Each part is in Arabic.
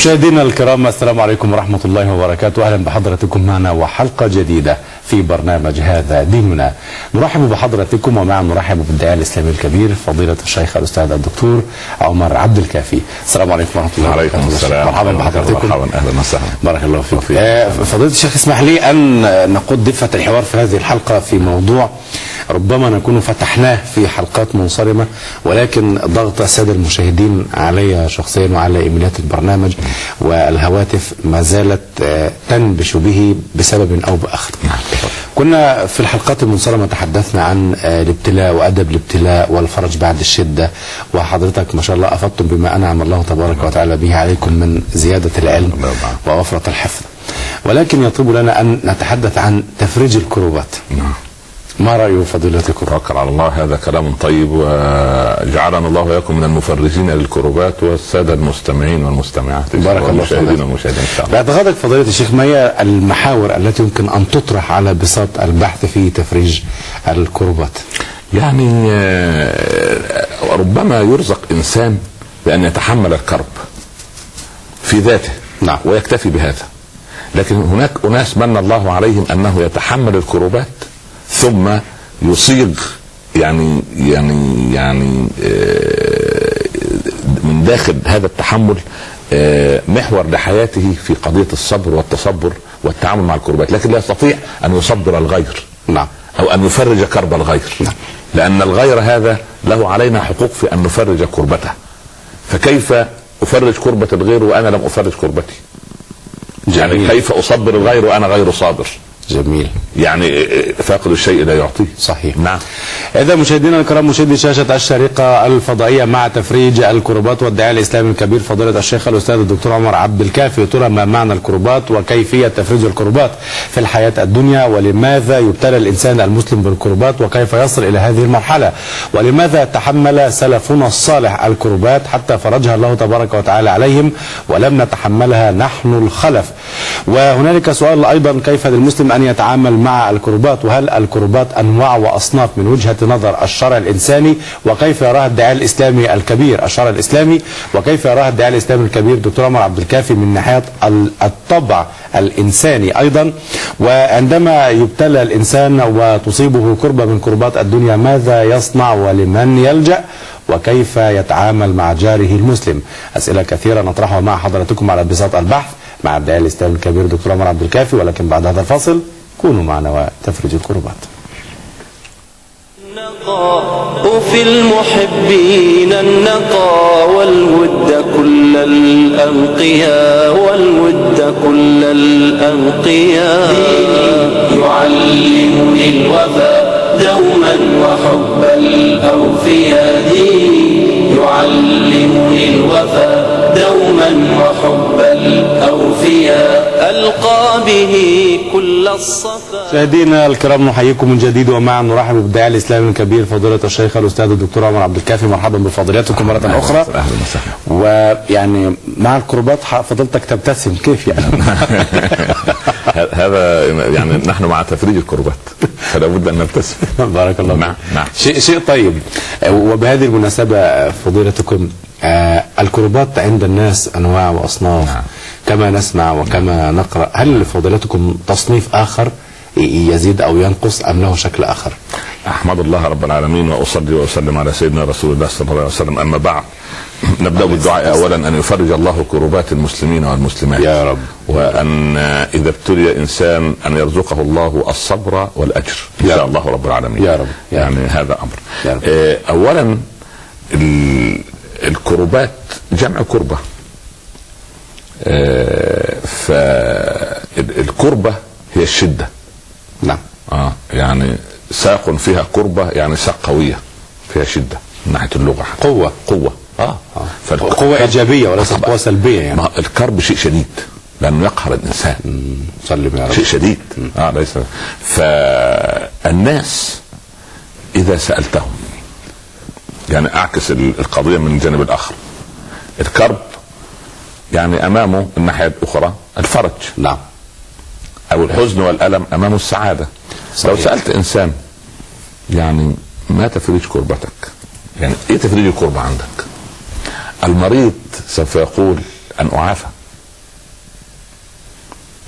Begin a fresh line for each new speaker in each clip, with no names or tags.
مشاهدينا الكرام، السلام عليكم ورحمة الله وبركاته. أهلا بحضراتكم معنا وحلقة جديدة في برنامج هذا ديننا. نرحب بحضراتكم ومعا نرحب بالداعية الإسلامي الكبير فضيلة الشيخ الأستاذ الدكتور عمر عبد الكافي. السلام عليكم ورحمة الله وبركاته.
وعليكم السلام.
مرحبا بحضراتكم.
مرحبا، أهلا وسهلا.
بارك الله فيك. فضيلة الشيخ، اسمح لي أن نقود دفة الحوار في هذه الحلقة في موضوع ربما نكون فتحناه في حلقات منصرمة، ولكن ضغط السادة المشاهدين علي شخصيا وعلى إيميلات البرنامج والهواتف ما زالت تنبش به بسبب أو بآخر. كنا في الحلقات المنصرمة تحدثنا عن الابتلاء وأدب الابتلاء والفرج بعد الشدة، وحضرتك ما شاء الله أفضتم بما أنعم الله تبارك وتعالى به عليكم من زيادة العلم ووفرة الحفظ، ولكن يطلب لنا أن نتحدث عن تفريج الكروبات. ما رأي فضيلتكم؟
توكل على الله، هذا كلام طيب، وجعلنا الله وإياكم من المفرجين للكروبات والسادة المستمعين والمستمعات.
بارك الله فيك.
والمشاهدين إن شاء الله.
باعتقادك فضيلة الشيخ، ما هي المحاور التي يمكن أن تطرح على بساط البحث في تفريج الكروبات؟
يعني ربما يرزق إنسان بأن يتحمل الكرب في ذاته،
نعم،
ويكتفي بهذا، لكن هناك أناس من الله عليهم أنه يتحمل الكروبات ثم يصيغ يعني من داخل هذا التحمل محور لحياته في قضية الصبر والتصبر والتعامل مع الكربات، لكن لا يستطيع أن يصبر الغير،
نعم،
أو أن يفرج كرب الغير،
نعم،
لأن الغير هذا له علينا حقوق في أن نفرج كربته. فكيف أفرج كربة الغير وأنا لم أفرج كربتي؟ يعني كيف أصبر الغير وأنا غير صابر؟
جميل.
يعني فاقد الشيء لا يعطيه.
صحيح.
نعم.
إذا مشاهدينا الكرام، مشاهدي شاشة الشريقة الفضائية، مع تفريج الكروبات والداعية الإسلامي الكبير فضيلة الشيخ الأستاذ الدكتور عمر عبد الكافي، ترى ما معنى الكروبات وكيفية تفريج الكروبات في الحياة الدنيا، ولماذا يبتلى الإنسان المسلم بالكروبات وكيف يصل إلى هذه المرحلة، ولماذا تحمل سلفنا الصالح الكروبات حتى فرجها الله تبارك وتعالى عليهم ولم نتحملها نحن الخلف. وهنالك سؤال أيضا، كيف للمسلم أن يتعامل مع الكروبات، وهل الكروبات أنواع وأصناف من وجهة نظر الشرع الإنساني، وكيف يراها الداعية الإسلامي الكبير الشرع الإسلامي، وكيف يراها الداعية الإسلامي الكبير دكتور عمر عبد الكافي من ناحية الطبع الإنساني أيضا. وعندما يبتلى الإنسان وتصيبه كربة من كربات الدنيا، ماذا يصنع ولمن يلجأ، وكيف يتعامل مع جاره المسلم؟ أسئلة كثيرة نطرحها مع حضراتكم على بساط البحث مع الداعية الإسلامي الكبير دكتور عمر عبد الكافي، ولكن بعد هذا الفاصل كونوا معنا وتفرج الكربات.
في المحبين النقى والود كل الأنقياء، والود كل الأنقياء، يعلمني الوفاء دوما وحب الأوفياء، يعلمني الوفاء دوما وحب الأوفياء، ألقى به كل الصفا.
مشاهدينا الكرام، نحييكم من جديد ومعا نرحب بالداعية الإسلامي الكبير فضيلة الشيخ الأستاذ الدكتور عمر عبد الكافي. مرحبا بفضيلتكم مرة أخرى.
أهلا وسهلا.
ويعني مع الكربات فضلتك تبتسم، كيف يعني؟
هذا يعني نحن مع تفريج الكربات فلا بد أن نبتسم.
بارك الله.
نعم نعم.
شيء طيب. وبهذه المناسبة فضيلتكم، الكربات عند الناس أنواع وأصناف، نعم، كما نسمع وكما نقرأ. هل فضيلتكم تصنيف آخر يزيد أو ينقص أم له شكل آخر؟
أحمد الله رب العالمين وأصلي وأسلم على سيدنا رسول الله صلى الله عليه وسلم. أما بعد، نبدأ بالدعاء أولا أن يفرج الله كروبات المسلمين والمسلمات
يا رب،
وأن إذا ابتلي إنسان أن يرزقه الله الصبر والأجر إن شاء الله رب العالمين
يا رب.
يعني هذا أمر. أولا الكروبات جمع كربة، فالكربة هي الشدة.
نعم.
يعني ساق فيها كربة، يعني ساق قوية فيها شدة من ناحية اللغة، قوة.
قوة إيجابية وليس قوة سلبية يعني.
الكرب شيء شديد لأنه يقهر الإنسان.
سلم يا رب.
شيء شديد. ليس. فالناس إذا سألتهم، يعني أعكس القضية من الجانب الآخر، الكرب يعني أمامه الناحية الأخرى الفرج،
نعم،
أو الحزن والألم أمامه السعادة. صحيح. لو سألت إنسان يعني ما تفريج كربتك، يعني إيه تفريج الكربة عندك؟ المريض سوف يقول أن أعافى،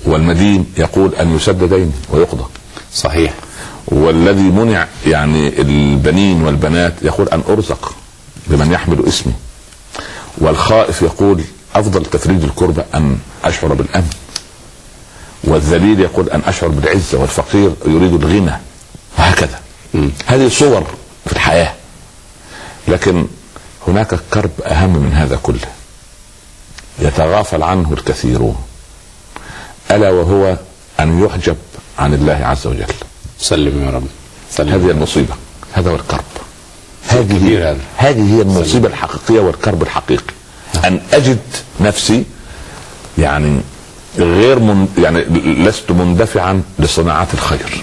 والمدين يقول ان يسد ديني ويقضى.
صحيح.
والذي منع يعني البنين والبنات يقول ان ارزق بمن يحمل اسمي. والخائف يقول افضل تفريج الكربة ان اشعر بالامن. والذليل يقول ان اشعر بالعزة. والفقير يريد الغنى. وهكذا. هذه صور في الحياة. لكن هناك كرب اهم من هذا كله يتغافل عنه الكثيرون، الا وهو ان يحجب عن الله عز وجل.
سلم يا رب. سلم.
هذه المصيبة، هذا هو الكرب. هذه هي المصيبة الحقيقية والكرب الحقيقي. ان اجد نفسي يعني يعني لست مندفعا لصناعات الخير،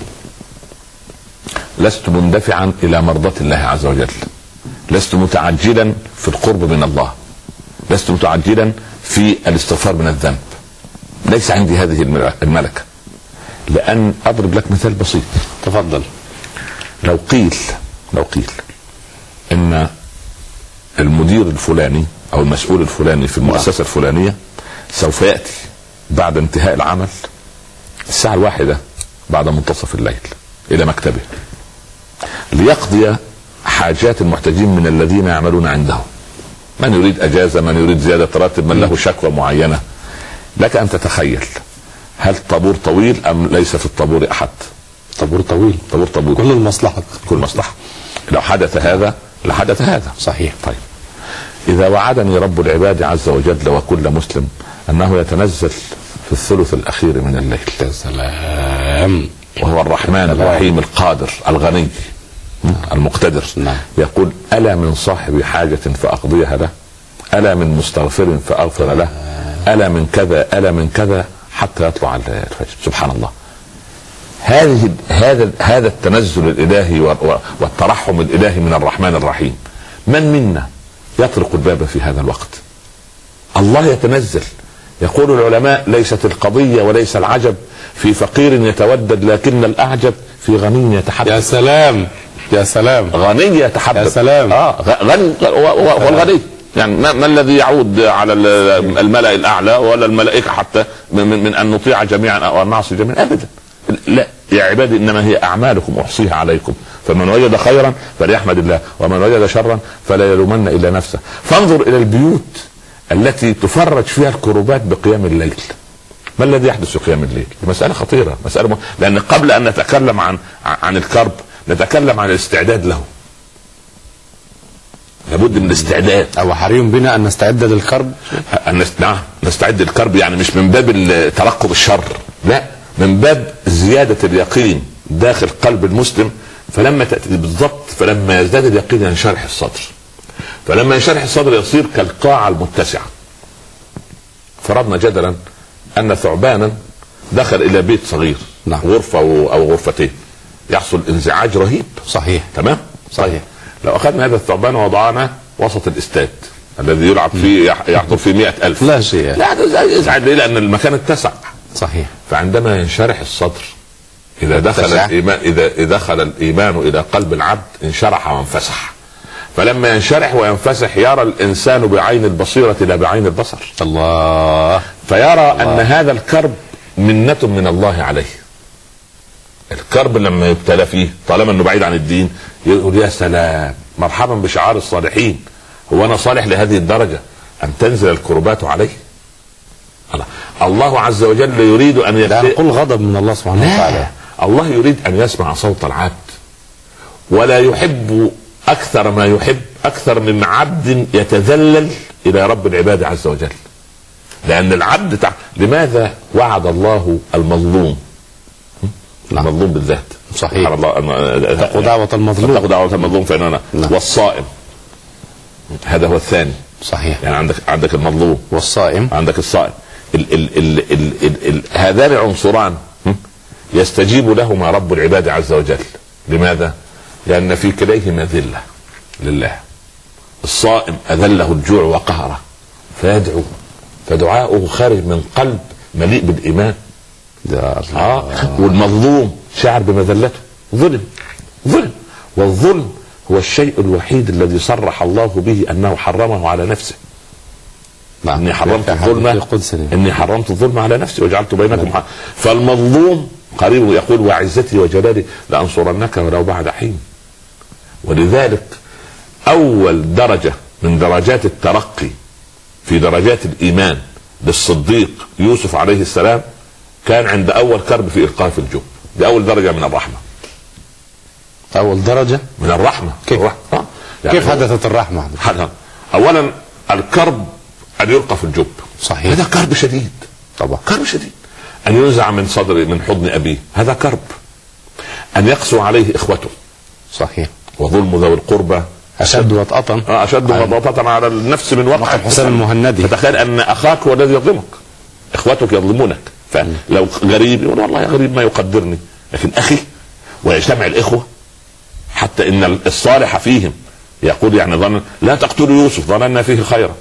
لست مندفعا الى مرضاة الله عز وجل، لست متعجلا في القرب من الله، لست متعجلا في الاستغفار من الذنب. ليس عندي هذه الملكة. لان اضرب لك مثال بسيط.
تفضل.
لو قيل ان المدير الفلاني او المسؤول الفلاني في المؤسسة الفلانية سوف يأتي بعد انتهاء العمل الساعة 1 بعد منتصف الليل الى مكتبه ليقضي حاجات المحتاجين من الذين يعملون عنده، من يريد اجازة، من يريد زيادة راتب، من له شكوى معينة. لك ان تتخيل هل طابور طويل ام ليس في الطابور احد؟
طابور طويل.
طابور طويل.
كل المصلحة.
كل مصلحة. لو حدث هذا لحدث هذا.
صحيح.
طيب اذا وعدني رب العباد عز وجل وكل مسلم انه يتنزل في الثلث الاخير من الليل.
يا سلام.
وهو الرحمن الرحيم القادر الغني المقتدر.
نعم.
يقول الا من صاحب حاجة فاقضيها له، الا من مستغفر فاغفر له، الا من كذا، الا من كذا، حتى يطلع الفجر. سبحان الله. هذا التنزل الالهي والترحم الالهي من الرحمن الرحيم. من منا يطرق الباب في هذا الوقت؟ الله يتنزل. يقول العلماء ليست القضية وليس العجب في فقير يتودد، لكن الاعجب في غني يتحدث.
يا سلام. يا سلام.
غني يتحدث.
يا سلام.
غني والغني يعني ما الذي يعود على الملأ الاعلى ولا الملائكة حتى من ان نطيع جميعا او ان نعصي جميعا؟ ابدا. لا يا عبادي انما هي اعمالكم احصيها عليكم، فمن وجد خيرا فليحمد الله ومن وجد شرا فلا يلومن الا نفسه. فانظر الى البيوت التي تفرج فيها الكروبات بقيام الليل. ما الذي يحدث في قيام الليل؟ مسألة خطيرة، مسألة لأن قبل أن نتكلم عن الكرب نتكلم عن الاستعداد له. لابد من الاستعداد.
أو حري بنا أن نستعد للكرب.
نعم نستعد للكرب، يعني مش من باب ترقب الشر، لا، من باب زيادة اليقين داخل قلب المسلم. فلما تأتي بالضبط، فلما يزداد اليقين ينشرح الصدر، فلما ينشرح الصدر يصير كالقاعة المتسعة. فرضنا جدلا أن ثعبانا دخل إلى بيت صغير،
نعم.
غرفة أو غرفتين، يحصل انزعاج رهيب.
صحيح.
تمام.
صحيح.
لو أخذنا هذا الثعبان ووضعناه وسط الاستاد الذي يلعب فيه يحضر فيه 100,000،
لا شيء،
لا يزعج ليه؟ لأن المكان اتسع.
صحيح.
فعندما ينشرح الصدر، إذا دخل الإيمان إلى قلب العبد انشرح وانفسح. فلما ينشرح وينفسح يرى الإنسان بعين البصيرة لا بعين البصر.
الله.
فيرى أن هذا الكرب منة من الله عليه. الكرب لما يبتلى فيه طالما أنه بعيد عن الدين يقول يا سلام، مرحبا بشعار الصالحين، هو أنا صالح لهذه الدرجة أن تنزل الكربات عليه؟ الله عز وجل يريد أن
يقول غضب من الله سبحانه وتعالى.
الله يريد أن يسمع صوت العبد، ولا يحب أكثر ما يحب أكثر من عبد يتذلل إلى رب العباد عز وجل. لأن العبد لماذا وعد الله المظلوم؟ المظلوم بالذات.
صحيح.
اتقوا دعوة المظلوم. اتقوا دعوة المظلوم فإننا. والصائم هذا هو الثاني.
صحيح.
يعني عندك المظلوم
والصائم،
عندك الصائم. هذان عنصران يستجيب لهما رب العباد عز وجل. لماذا؟ لأن في كليهما ذلة لله. الصائم أذله الجوع وقهره فيدعو، فدعاؤه خارج من قلب مليء بالإيمان. والمظلوم شعر بمذلته، ظلم. والظلم هو الشيء الوحيد الذي صرح الله به أنه حرمه على نفسه.
نعم.
اني حرمت
في
الظلم
قدس
اني حرمت الظلم على نفسي وجعلت بينكم حرام. فالمظلوم قريب يقول وعزتي وجلالي لانصرنك ولو بعد حين. ولذلك اول درجه من درجات الترقي في درجات الايمان للصديق يوسف عليه السلام كان عند اول كرب في القاء الجب. دي اول درجه من الرحمه.
اول درجه
من الرحمه.
كيف؟
يعني
كيف حدثت الرحمه؟
اولا الكرب ان يلقى في الجب.
صحيح.
هذا كرب شديد.
طبعا
كرب شديد. ان ينزع من صدر من حضن ابيه هذا كرب. ان يقسو عليه اخوته.
صحيح.
وظلم ذوي القربى
اشد وطأة.
اشد وطأة على النفس من وقع
حسين المهندي.
فتخيل ان اخاك هو الذي يظلمك. اخوتك يظلمونك. فلو غريب يقول والله يا غريب ما يقدرني، لكن اخي ويجتمع الاخوه حتى ان الصالح فيهم يقول يعني ظن لا تقتلوا يوسف ظننا فيه خيرا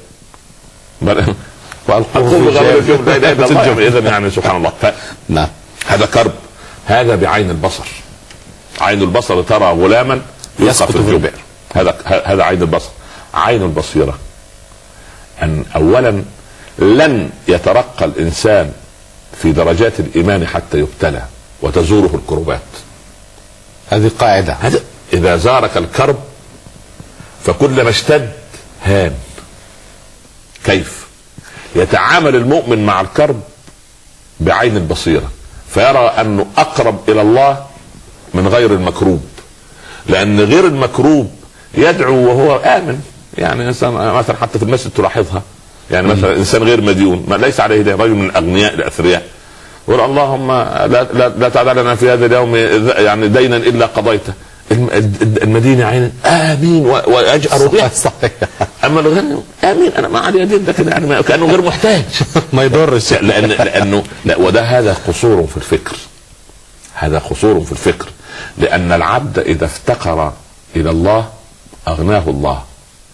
اذا يعني سبحان الله.
نعم.
هذا كرب. هذا بعين البصر. عين البصر ترى غلاما يسقط في البئر. هذا عين البصر. عين البصيره ان اولا لن يترقى الانسان في درجات الايمان حتى يبتلى وتزوره الكربات.
هذه قاعده.
اذا زارك الكرب فكلما اشتد هان. كيف يتعامل المؤمن مع الكرب؟ بعين البصيره، فيرى انه اقرب الى الله من غير المكروب. لان غير المكروب يدعو وهو امن. يعني مثلا حتى في المسجد تلاحظها، يعني مثلا انسان غير مديون ما ليس عليه دين، رجل من الاغنياء الاثرياء يقول اللهم لا تدع لنا في هذا اليوم يعني دينا الا قضيته. المدينه عين امين واجأر بها.
صحيح.
اما الغني امين انا ما علي دين، ده كده يعني كانه غير محتاج
ما يضرش.
لانه لا. وده هذا قصور في الفكر. هذا قصور في الفكر. لان العبد اذا افتقر الى الله اغناه الله.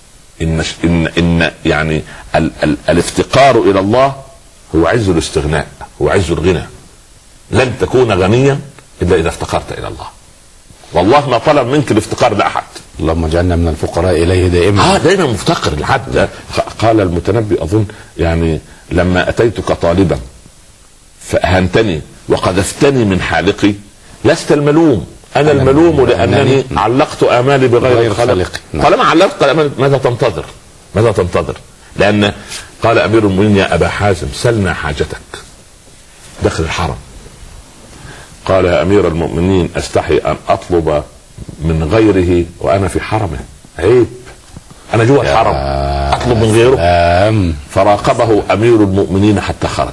ان يعني الافتقار الى الله هو عز الاستغناء، هو عز الغنى. لن تكون غنيا الا اذا افتقرت الى الله. والله ما طلب منك الافتقار لاحد.
اللهم اجعلنا من الفقراء اليه دائما.
دائما مفتقر العبد. قال المتنبي اظن يعني لما اتيتك طالبا فاهنتني وقذفتني من حالقي لست الملوم، انا الملوم لانني علقت امالي بغير خالق. طالما علقت امالي ماذا تنتظر؟ ماذا تنتظر؟ لان قال امير المؤمنين يا ابا حازم سلنا حاجتك. داخل الحرم قال يا امير المؤمنين استحي ان اطلب من غيره وانا في حرمه. عيب انا جوا الحرم اطلب من غيره. فراقبه امير المؤمنين حتى خرج.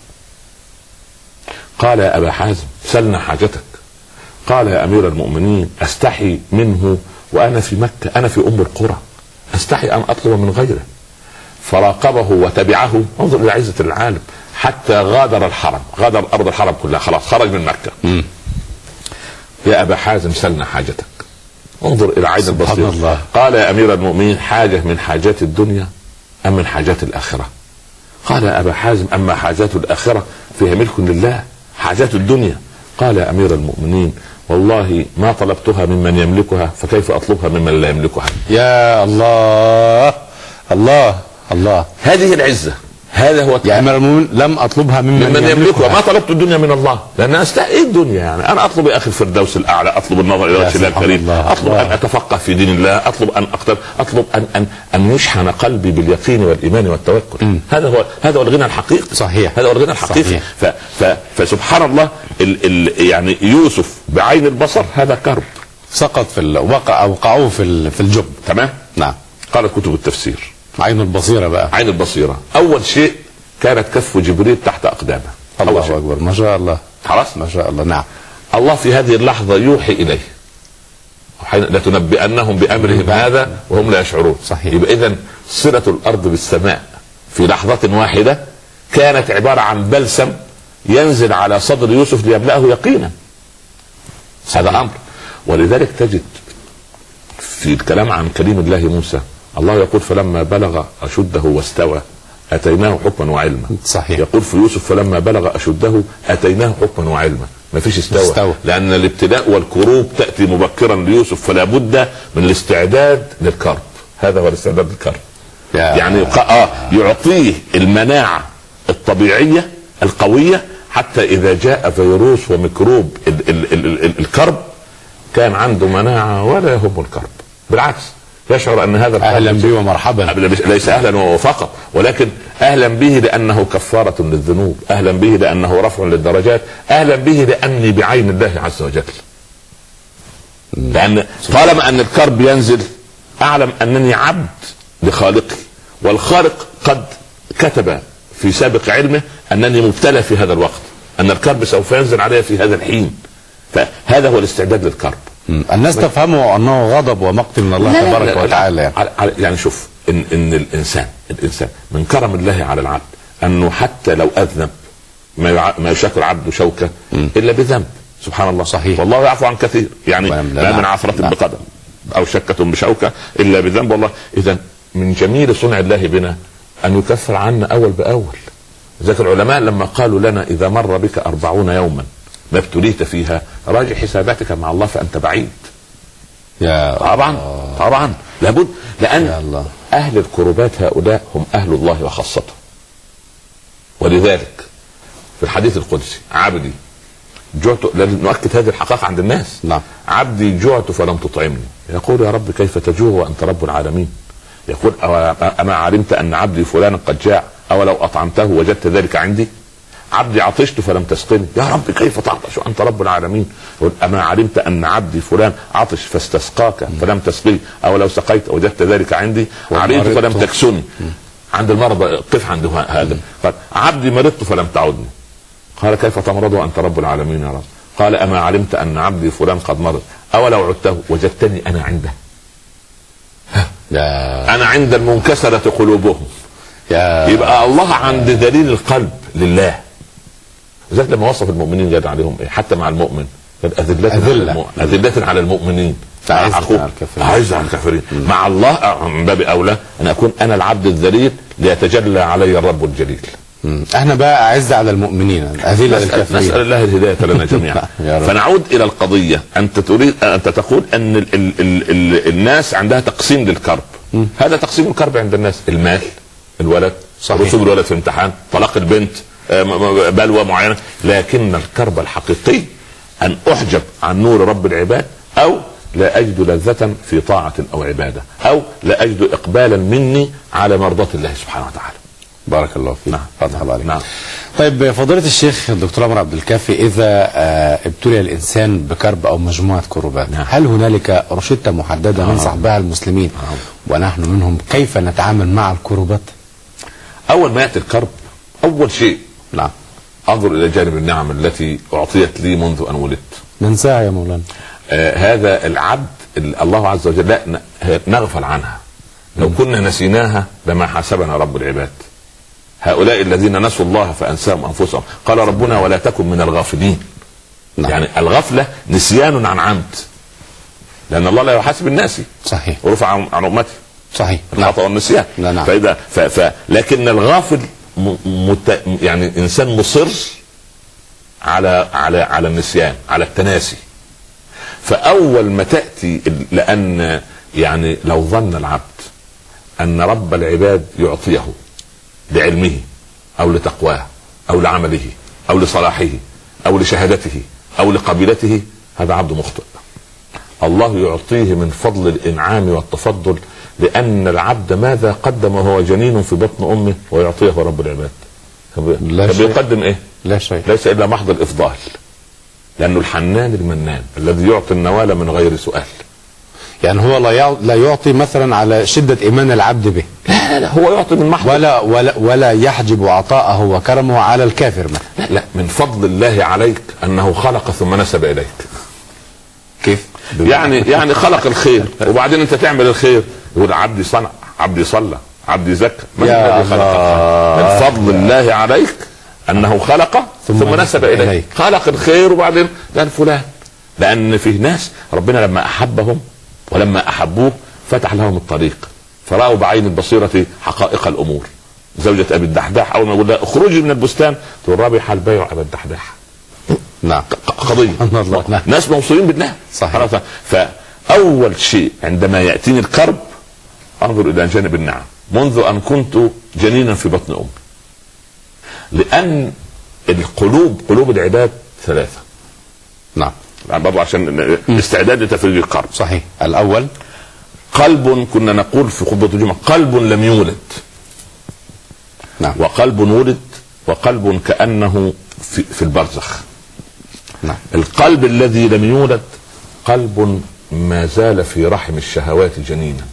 قال يا ابا حازم سلنا حاجتك. قال يا امير المؤمنين استحي منه وانا في مكه، انا في ام القرى، استحي ان اطلب من غيره. فراقبه وتبعه. انظر الى عزه العالم حتى غادر الحرم، غادر ارض الحرم كلها، خلاص خرج من مكه. يا ابا حازم سلنا حاجتك. انظر الى عين البصير. قال يا امير المؤمنين حاجه من حاجات الدنيا ام من حاجات الاخره؟ قال يا ابا حازم اما حاجات الاخره فهي ملك لله، حاجات الدنيا. قال يا امير المؤمنين والله ما طلبتها ممن يملكها فكيف اطلبها ممن لا يملكها؟ يا
الله الله الله.
هذه العزه. هذا هو
يا امير المؤمنين لم اطلبها ممن
يملكها. ما طلبت الدنيا من الله لان ايه الدنيا يعني؟ انا اطلب يا اخي الفردوس الاعلى، اطلب النظر الى وجه الله الكريم، اطلب ان اتفقه في دين الله، اطلب ان اقتل، اطلب ان يشحن قلبي باليقين والايمان والتوكل. هذا هو الغنى الحقيقي.
صحيح.
هذا هو الغنى الحقيقي. فسبحان الله يعني يوسف بعين البصر هذا كرب
سقط في وقعوه في الجب.
تمام.
نعم.
قالت كتب التفسير
عين البصيرة بقى.
عين البصيرة أول شيء كانت كف جبريل تحت أقدامه.
الله أكبر ما شاء الله.
خلاص
ما شاء الله. نعم.
الله في هذه اللحظة يوحي إليه لتنبئنهم بأمرهم هذا وهم لا يشعرون.
صحيح.
يبقى إذن صلة الأرض بالسماء في لحظة واحدة كانت عبارة عن بلسم ينزل على صدر يوسف ليملأه يقينا. هذا أمر. ولذلك تجد في الكلام عن كليم الله موسى الله يقول فلما بلغ أشده واستوى أتيناه حكما وعلما.
صحيح.
يقول في يوسف فلما بلغ أشده أتيناه حكما وعلما. ما فيش استوى. لأن الابتلاء والكروب تأتي مبكرا ليوسف فلا بد من الاستعداد للكرب. هذا هو الاستعداد للكرب. يعني يعطيه المناعة الطبيعية القوية، حتى إذا جاء فيروس وميكروب الكرب كان عنده مناعة ولا يهم الكرب، بالعكس يشعر أن هذا
أهلا به ومرحبا،
ليس أهلا فقط، ولكن أهلا به لأنه كفارة للذنوب، أهلا به لأنه رفع للدرجات، أهلا به لأني بعين الله عز وجل. لأن طالما أن الكرب ينزل أعلم أنني عبد لخالقي، والخالق قد كتب في سابق علمه أنني مبتلى في هذا الوقت، أن الكرب سوف ينزل علي في هذا الحين، فهذا هو الاستعداد للكرب.
الناس تفهمه أنه غضب ومقت من الله تبارك وتعالى.
يعني شوف إن الإنسان من كرم الله على العبد أنه حتى لو أذنب ما يشاك العبد شوكة إلا بذنب، سبحان الله.
صحيح.
والله يعفو عن كثير، يعني ما من عثرة بقدم أو شكة بشوكة إلا بذنب. والله إذا من جميل صنع الله بنا أن يكفر عنا أول بأول. ذاك العلماء لما قالوا لنا إذا مر بك 40 يوما ما ابتليت فيها راجع حساباتك مع الله فأنت بعيد.
يا
طبعا لابد، لأن أهل الكربات هؤلاء هم أهل الله وخاصته. ولذلك في الحديث القدسي عبدي جعت، نؤكد هذه الحقائق عند الناس.
نعم.
عبدي جعت فلم تطعمني، يقول يا رب كيف تجوع وأنت رب العالمين؟ يقول أما علمت أن عبدي فلان قد جاع أولو أطعمته وجدت ذلك عندي؟ عبدي عطشت فلم تسقني، يا رب كيف تعطش وأنت رب العالمين؟ يقول أما علمت أن عبدي فلان عطش فاستسقاك فلم تسقي أولو سقيت وجدت ذلك عندي؟ عريت فلم تكسني. عند المرضى قف عند هذا. قال عبدي مرضت فلم تعودني، قال كيف تمرض وأنت رب العالمين يا رب؟ قال أما علمت أن عبدي فلان قد مرض أولو عدته وجدتني أنا عنده؟ أنا عند المنكسرة قلوبهم. يبقى الله عند ذليل القلب لله. ذلك لما وصف المؤمنين قال عليهم إيه؟ حتى مع المؤمن أذلة على المؤمنين أعز على الكافرين. مع الله من باب أولى أن أكون أنا العبد الذليل ليتجلى علي الرب الجليل.
احنا بقى أعز على المؤمنين أذلة للكافرين.
نسأل الله الهداية لنا جميعا. فنعود إلى القضية. أنت تقول أن الناس عندها تقسيم للكرب. هذا تقسيم الكرب عند الناس: المال، الولد، رسوب الولد في امتحان، طلاق البنت، بلوى معينة. لكن الكرب الحقيقي أن أحجب عن نور رب العباد، أو لا أجد لذة في طاعة أو عبادة، أو لا أجد إقبالا مني على مرضاة الله سبحانه وتعالى.
بارك الله فيك.
نعم.
فتح الله عليك.
نعم.
طيب فضيلة الشيخ الدكتور عمر عبد الكافي، إذا ابتلي الإنسان بكرب أو مجموعة كروبات، هل هنالك روشتة محددة ننصح بها المسلمين ونحن منهم كيف نتعامل مع الكروبات؟
أول ما يأتي الكرب أول شيء أنظر إلى جانب النعم التي أعطيت لي منذ أن ولدت.
ننساها يا مولانا.
هذا العبد الله عز وجل لا نغفل عنها. لو كنا نسيناها لما حاسبنا رب العباد. هؤلاء الذين نسوا الله فأنساهم أنفسهم. قال ربنا ولا تكن من الغافلين. يعني الغفلة نسيان عن عمد، لأن الله لا يحاسب الناس.
صحيح.
ورفع عن أمته.
صحيح.
الخطأ والنسيان. فإذا لكن الغافل يعني إنسان مصر على النسيان، على التناسي. فأول ما تأتي، لأن يعني لو ظن العبد أن رب العباد يعطيه لعلمه أو لتقواه أو لعمله أو لصلاحه أو لشهادته أو لقبيلته، هذا عبد مخطئ. الله يعطيه من فضل الإنعام والتفضل، لأن العبد ماذا قدم وهو جنين في بطن أمه ويعطيه رب العباد؟ بيقدم إيه؟
لا شيء،
ليس إلا محض الإفضال، لأنه الحنان المنان الذي يعطي النوال من غير سؤال.
يعني هو لا يعطي مثلا على شدة إيمان العبد به،
لا هو يعطي من محض
ولا يحجب عطاءه وكرمه على الكافر مثلا.
لا من فضل الله عليك أنه خلق ثم نسب إليك.
كيف؟
يعني خلق الخير وبعدين أنت تعمل الخير، يقول عبدي صنع، عبدي صلى، عبدي زكى. من الذي خلق الخير؟ من فضل الله عليك أنه خلق ثم نسب إليك. خلق الخير وبعدين قال فلان. لأن فيه ناس ربنا لما أحبهم ولما أحبوه فتح لهم الطريق، فرأوا بعين البصيرة حقائق الأمور. زوجة أبي الدحداح أول ما يقول لها اخرجي من البستان تقول رابح البيع أبي الدحداح.
نعم.
قضية ناس موصولين بالله.
صحيح.
فأول شيء عندما يأتيني الكرب أنظر إلى جانب النعم. منذ ان كنت جنينا في بطن امي. لان القلوب، قلوب العباد ثلاثه.
نعم.
برضه عشان استعداد لتفريج القرب.
صحيح. الاول
قلب، كنا نقول في خطبه الجمعه، قلب لم يولد.
نعم.
وقلب ولد، وقلب كانه في البرزخ.
نعم.
القلب الذي لم يولد قلب ما زال في رحم الشهوات جنينا.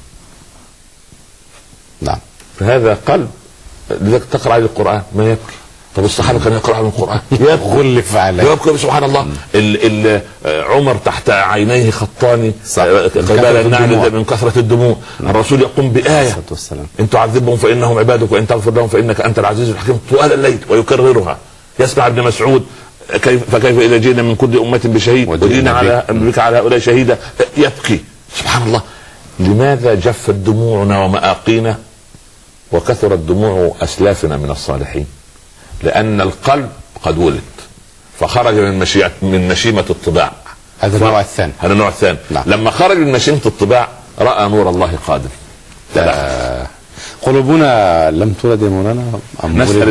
نعم.
فهذا قلب، لذلك تقرا عليه القران ما يبكي. طب الصحابه كانوا يقرأوا القران
غلف عليه
يبكي. سبحان الله. عمر تحت عينيه خطان قبال النعل من كثره الدموع. الرسول يقوم بآية: ان تعذبهم فانهم عبادك وان تغفر لهم فانك انت العزيز الحكيم، طوال الليل ويكررها. يسمع ابن مسعود: فكيف اذا جئنا من كل امه بشهيد وجئنا بك على هؤلاء شهيدا. يبكي. سبحان الله. لماذا جفت دموعنا ومآقينا وكثرت دموع اسلافنا من الصالحين؟ لان القلب قد ولد فخرج من مشيمه الطباع.
هذا النوع الثاني.
هذا النوع الثاني.
نعم.
لما خرج من مشيمه الطباع راى نور الله قادم.
قلوبنا لم تولد يا مولانا،
نسال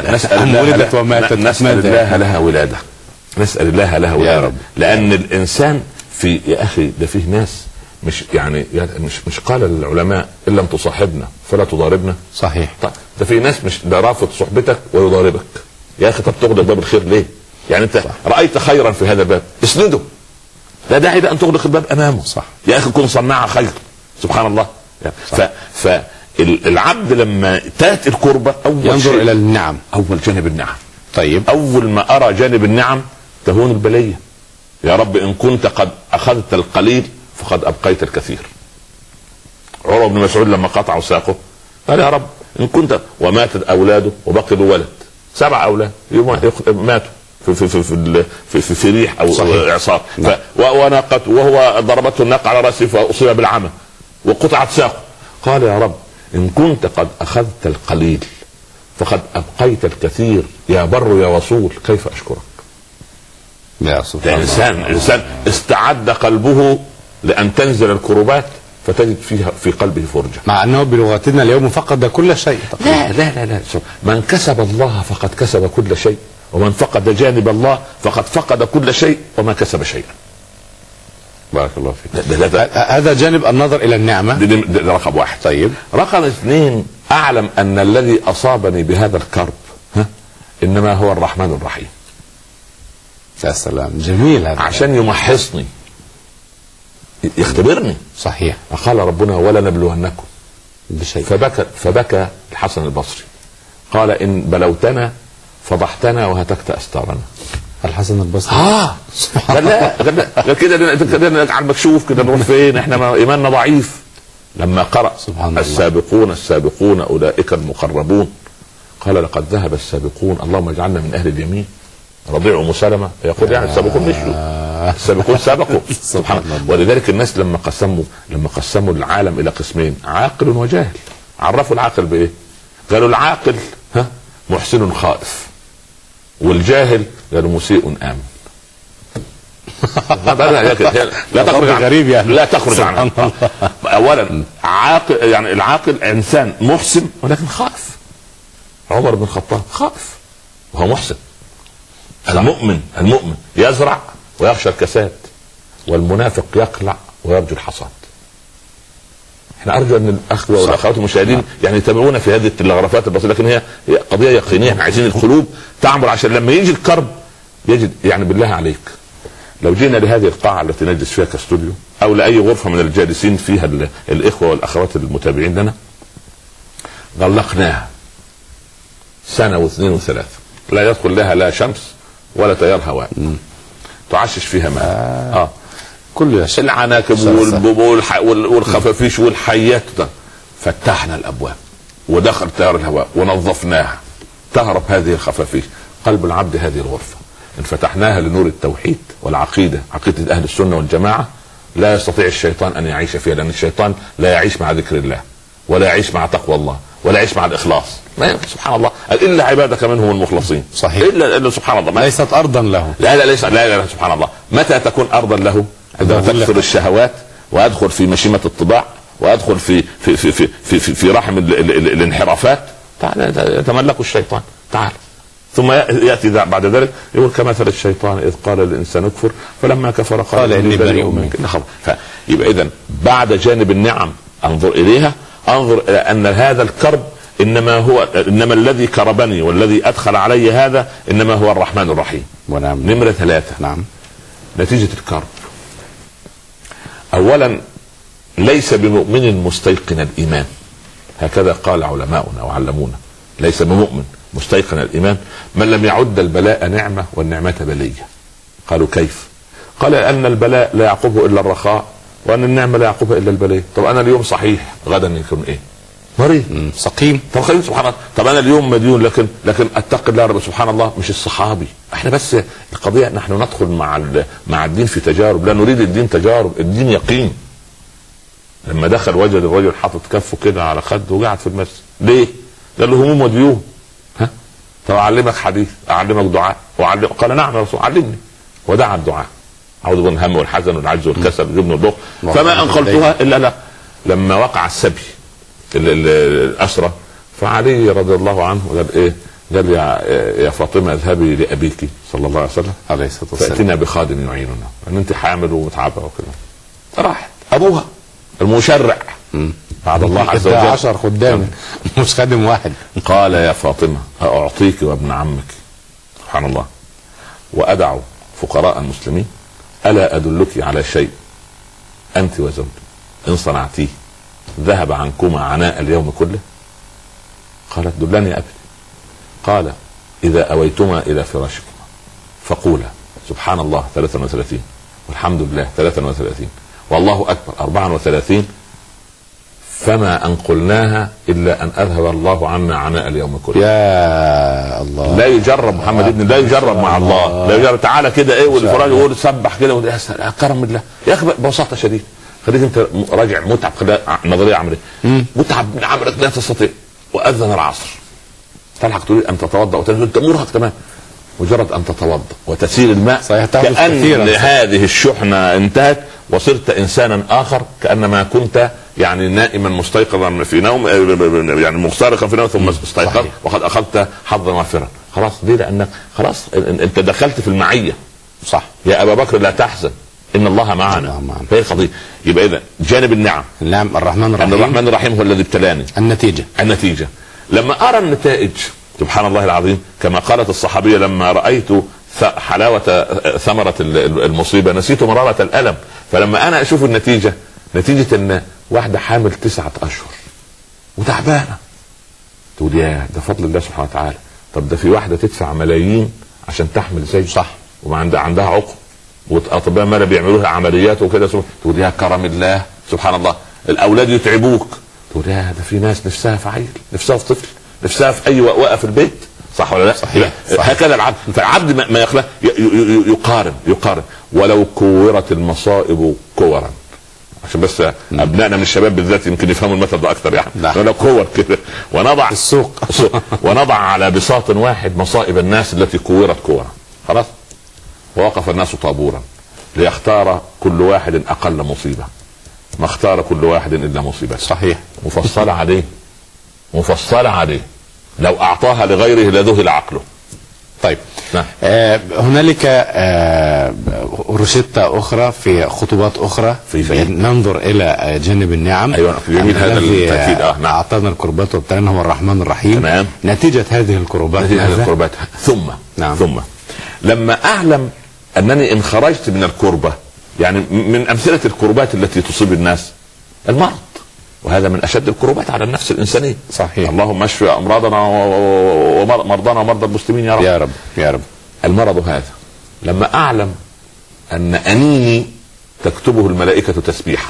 الله لها ولاده. نسال الله لها ولاده يا رب. لان الانسان في، يا اخي ده فيه ناس مش يعني مش قال العلماء ان لم تصاحبنا فلا تضاربنا.
صحيح.
طيب ده في ناس مش ده رافض صحبتك ويضاربك. يا اخي طب تغلق باب الخير ليه؟ يعني انت صح. رايت خيرا في هذا الباب اسنده، لا داعي ان تغلق الباب امامه.
صح.
يا اخي كن صناع خير. سبحان الله. فالعبد لما تاتي الكربه اول
ينظر الى النعم،
اول جانب النعم.
طيب
اول ما ارى جانب النعم تهون البليه. يا رب ان كنت قد اخذت القليل فقد ابقيت الكثير. عروة بن مسعود لما قطعوا ساقه قال: يا رب ان كنت، وماتت اولاده وبقي له ولد، 7 اولاد ماتوا في ريح او اعصار. وناقته وهو ضربته الناقه على راسه فاصيب بالعمى وقطعت ساقه. قال: يا رب ان كنت قد اخذت القليل فقد ابقيت الكثير، يا بر يا وصول، كيف اشكرك؟
يا سبحان الله.
انسان استعد قلبه لان تنزل الكروبات فتجد فيها في قلبه فرجه،
مع انه بلغتنا اليوم فقد كل شيء.
لا لا لا لا. من كسب الله فقد كسب كل شيء، ومن فقد جانب الله فقد فقد كل شيء وما كسب شيئا.
بارك الله فيك. هذا جانب النظر الى النعمه.
ده رقم 1.
طيب
رقم 2: اعلم ان الذي اصابني بهذا الكرب انما هو الرحمن الرحيم.
يا سلام، جميل هذا.
عشان يمحصني، يختبرني.
صحيح.
قال ربنا: ولا نبلونكم
بشيء.
فبكى الحسن البصري قال: ان بلوتنا فضحتنا وهتكت استارنا.
الحسن البصري
لا كده على المكشوف كده، نروح فين؟ احنا ايماننا ضعيف. لما قرأ السابقون السابقون اولئك المقربون قال: لقد ذهب السابقون، اللهم اجعلنا من اهل اليمين. رضيع ام سلمة يقول: يعني السابقون مشوا، السابقون سبقوا. سبحان الله. ولذلك الناس لما قسموا العالم الى قسمين: عاقل وجاهل. عرفوا العاقل بايه؟ قالوا العاقل محسن خائف، والجاهل قالوا مسيء آمن. لا تخرج غريب يعني. لا تخرج عنه. اولا عاقل، يعني العاقل انسان محسن ولكن خائف. عمر بن الخطاب خائف وهو محسن. المؤمن يزرع ويخشى الكساد، والمنافق يقلع ويرجو الحصاد. احنا ارجو ان الاخوه والاخوات المشاهدين يعني يتابعونا في هذه التلغرافات البسيطه، لكن هي قضيه يقينيه. احنا عايزين القلوب تعمر عشان لما يجي الكرب يجد. يعني بالله عليك لو جينا لهذه القاعه التي نجلس فيها كاستوديو، او لاي غرفه من الجالسين فيها الاخوه والاخوات المتابعين لنا، غلقناها 1 و2 و3، لا يدخل لها لا شمس ولا تيار هواء، تعشش فيها ماء.
كل
العناكب والخفافيش والحيات ده. فتحنا الابواب ودخل تيار الهواء ونظفناها، تهرب هذه الخفافيش. قلب العبد هذه الغرفه ان فتحناها لنور التوحيد والعقيده، عقيده اهل السنه والجماعه، لا يستطيع الشيطان ان يعيش فيها، لان الشيطان لا يعيش مع ذكر الله، ولا يعيش مع تقوى الله، ولا يعيش مع الاخلاص. سبحان الله، الا عبادك منهم المخلصين.
صحيح.
الا سبحان الله،
ليست ارضا له.
لا ليس. لا سبحان الله. متى تكون ارضا له؟ عندما تكثر الشهوات وادخل في مشيمه الطباع وادخل في رحم الانحرافات، تعال يتملك الشيطان، تعال. ثم ياتي بعد ذلك يقول كمثل الشيطان اذ قال الانسان اكفر فلما كفر قال اني بريء منك. فيبقى اذا بعد جانب النعم انظر اليها، انظر الى ان هذا الكرب انما الذي كربني والذي ادخل علي هذا انما هو الرحمن الرحيم.
ونعم.
نمرة 3.
نعم.
نتيجة الكرب، اولا ليس بمؤمن مستيقن الايمان، هكذا قال علماؤنا وعلمونا، ليس بمؤمن مستيقن الايمان من لم يعد البلاء نعمة والنعمة بلية. قالوا كيف؟ قال ان البلاء لا يعقبه الا الرخاء، وان النعمة لا يعقبها الا البلاء. طب انا اليوم صحيح، غدا يكون ايه؟ مريض
سقيم.
طب خلينا سبحان الله. طب انا اليوم مديون لكن اتقي الله رب. سبحان الله، مش الصحابي. احنا بس القضيه نحن ندخل مع الدين في تجارب، لا نريد الدين تجارب، الدين يقين. لما دخل وجد الرجل حاطط كفه كده على خده وقعد في المسجد، ليه؟ قال له هموم وديون. ها؟ طب اعلمك حديث، اعلمك دعاء، قال نعم يا رسول علمني. ودعا الدعاء، اعوذ بالله من الهم والحزن والعجز والكسل والجبن والبخل فما انقلتها الا لا. لما وقع السبي الأسرة، فعلي رضي الله عنه قال ايه؟ قال يا فاطمة اذهبي لأبيك صلى الله عليه وسلم
عليه الصلاة والسلام
فأتنا بخادم يعيننا، ان انت حامل ومتعبة وكذا. راحت ابوها المشرع بعد الله عز وجل
10 خدام مش خادم واحد.
قال يا فاطمة أعطيك وابن عمك، سبحان الله، وأدع فقراء المسلمين، ألا أدلك على شيء أنت وزوجك إن صنعتيه ذهب عنكما عناء اليوم كله؟ قالت دلني أبي. قال إذا أويتما إلى فراشكما فقولا سبحان الله 33 والحمد لله 33 والله أكبر 34 فما أنقلناها إلا أن أذهب الله عنا عناء اليوم كله.
يا الله،
لا يجرب محمد ابن، لا يجرب مع الله، لا يجرب. تعالى كده ايه والفراج يقول سبح كده يا كرم الله يا اخي ببساطه شديده. خليك انت راجع متعب، نظريه عمليه متعب من عملك لا تستطيع، واذن العصر تلحق تريد ان تتوضا وتنزل، انت مرهق تمام، مجرد ان تتوضا وتسيل الماء كأن هذه الشحنه انتهت وصرت انسانا اخر، كانما كنت يعني نائما مستيقظا في نوم، يعني مسترخا في نوم ثم استيقظ وقد اخذت حظا وافرا. خلاص ليه؟ لانك خلاص انت دخلت في المعيه.
صح
يا ابا بكر لا تحزن ان الله معنا. فهي القضيه. يبقى اذا جانب النعم،
النعم الرحمن الرحيم،
الرحمن الرحيم هو الذي ابتلاني. النتيجه لما ارى النتائج سبحان الله العظيم، كما قالت الصحابيه لما رايت حلاوه ثمره المصيبه نسيت مراره الالم. فلما انا اشوف النتيجه، نتيجه ان واحده حامل 9 أشهر وتعبانه، تقول يا ده فضل الله سبحانه وتعالى. طب ده في واحده تدفع ملايين عشان تحمل زي صح وما عندها عقم، واطباء مالا بيعملوا لها عمليات وكده، تقول يا كرم الله سبحان الله. الاولاد يتعبوك، تقول يا ده في ناس نفسها في عيل، نفسها في طفل، نفسها في اي وقفه في البيت، صح ولا لا؟
صحيح.
هكذا العبد. فالعبد ما يخلق يقارن ولو كورت المصائب كورا، عشان بس ابنائنا من الشباب بالذات يمكن يفهموا المثل ده اكثر. يعني ولو كور كده ونضع
السوق
ونضع على بساط واحد مصائب الناس التي كورت كورا. خلاص ووقف الناس طابورا ليختار كل واحد اقل مصيبه، ما اختار كل واحد الا مصيبه.
صحيح.
مفصله عليه لو اعطاها لغيره لذهل عقله.
طيب هنالك روشتة أخرى في خطوات أخرى في ننظر إلى جانب النعم.
أيوة جميل هذا التأكيد.
نعم. أعطانا الكربات وابتلانا هو الرحمن الرحيم.
تمام.
نتيجة هذه الكربات
ثم لما أعلم أنني إن خرجت من الكربة، يعني من أمثلة الكربات التي تصيب الناس المرض، وهذا من أشد الكروبات على النفس الإنسانية.
صحيح.
اللهم اشف أمراضنا ومرضانا ومرضى المسلمين يا رب.
يا رب يا رب.
المرض هذا لما أعلم أن أنيني تكتبه الملائكة تسبيحا،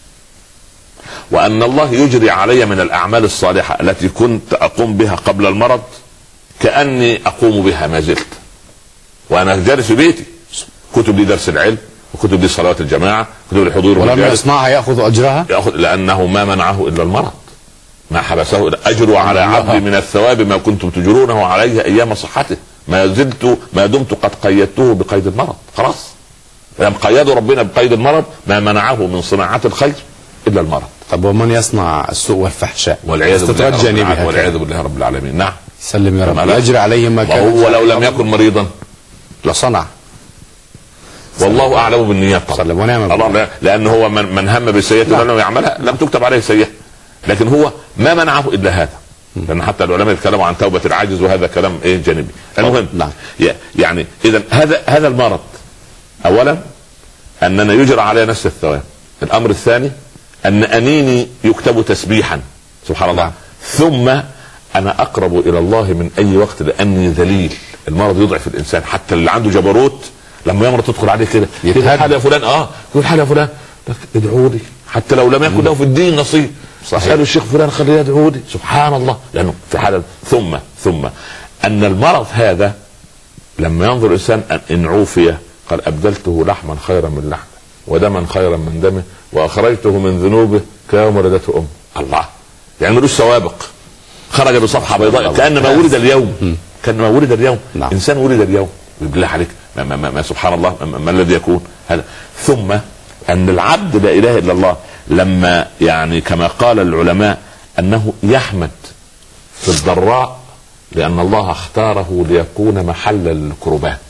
وأن الله يجري علي من الأعمال الصالحة التي كنت أقوم بها قبل المرض كأني أقوم بها ما زلت، وأنا جالس في بيتي، كتب لي درس العلم وكتب لي صلوات الجماعة، كتب لي حضور،
ولم يصنعها يأخذ أجرها،
لأنه ما منعه إلا المرض، ما حبسه. أجروا على عبدي من الثواب ما كنتم تجرونه عليه أيام صحته، ما دمت قد قيدته بقيد المرض. خلاص لما قيدوا ربنا بقيد المرض ما منعه من صناعة الخير إلا المرض.
طب ومن يصنع السوء والفحشاء
والعياذ بالله رب
جانبها
العالمين. والعياذ بالله رب العالمين. نعم.
سلم يا رب.
كما لا.
يجري عليه ما كان.
وهو لو لم يكن مريضا
لصنع.
والله اعلم بالنيات طبعا.
سلم ونعم
الله لا. لان هو من هم بسيئه لم يعملها لم تكتب عليه سيئه، لكن هو ما منعه الا هذا. لان حتى العلماء يتكلموا عن توبه العاجز وهذا كلام ايه جانبي. المهم
نعم.
يعني اذا هذا المرض اولا اننا يجرى على نفس الثواب. الامر الثاني ان انيني يكتب تسبيحا سبحان الله. ثم انا اقرب الى الله من اي وقت لاني ذليل. المرض يضعف الانسان، حتى اللي عنده جبروت لما يمرض تدخل عليه كده يقول حاجه يا فلان يقول حاجه يا فلان ادعوا لي، حتى لو لم يكن له في الدين نصيب. اسالوا الشيخ فلان خليه يدعوا لي سبحان الله. لانه في حاله ثم ان المرض هذا لما ينظر الانسان ان عوفي قال ابدلته لحما خيرا من لحمه ودما خيرا من دمه واخرجته من ذنوبه كيوم ولدته امه. الله، يعني ملوش سوابق، خرج بصفحه بيضاء كانما ولد اليوم. كانما ولد اليوم. نعم. انسان ولد اليوم بالله عليك ما سبحان الله ما الذي يكون هذا. ثم ان العبد لا اله الا الله لما يعني كما قال العلماء انه يحمد في الضراء لان الله اختاره ليكون محل الكربات.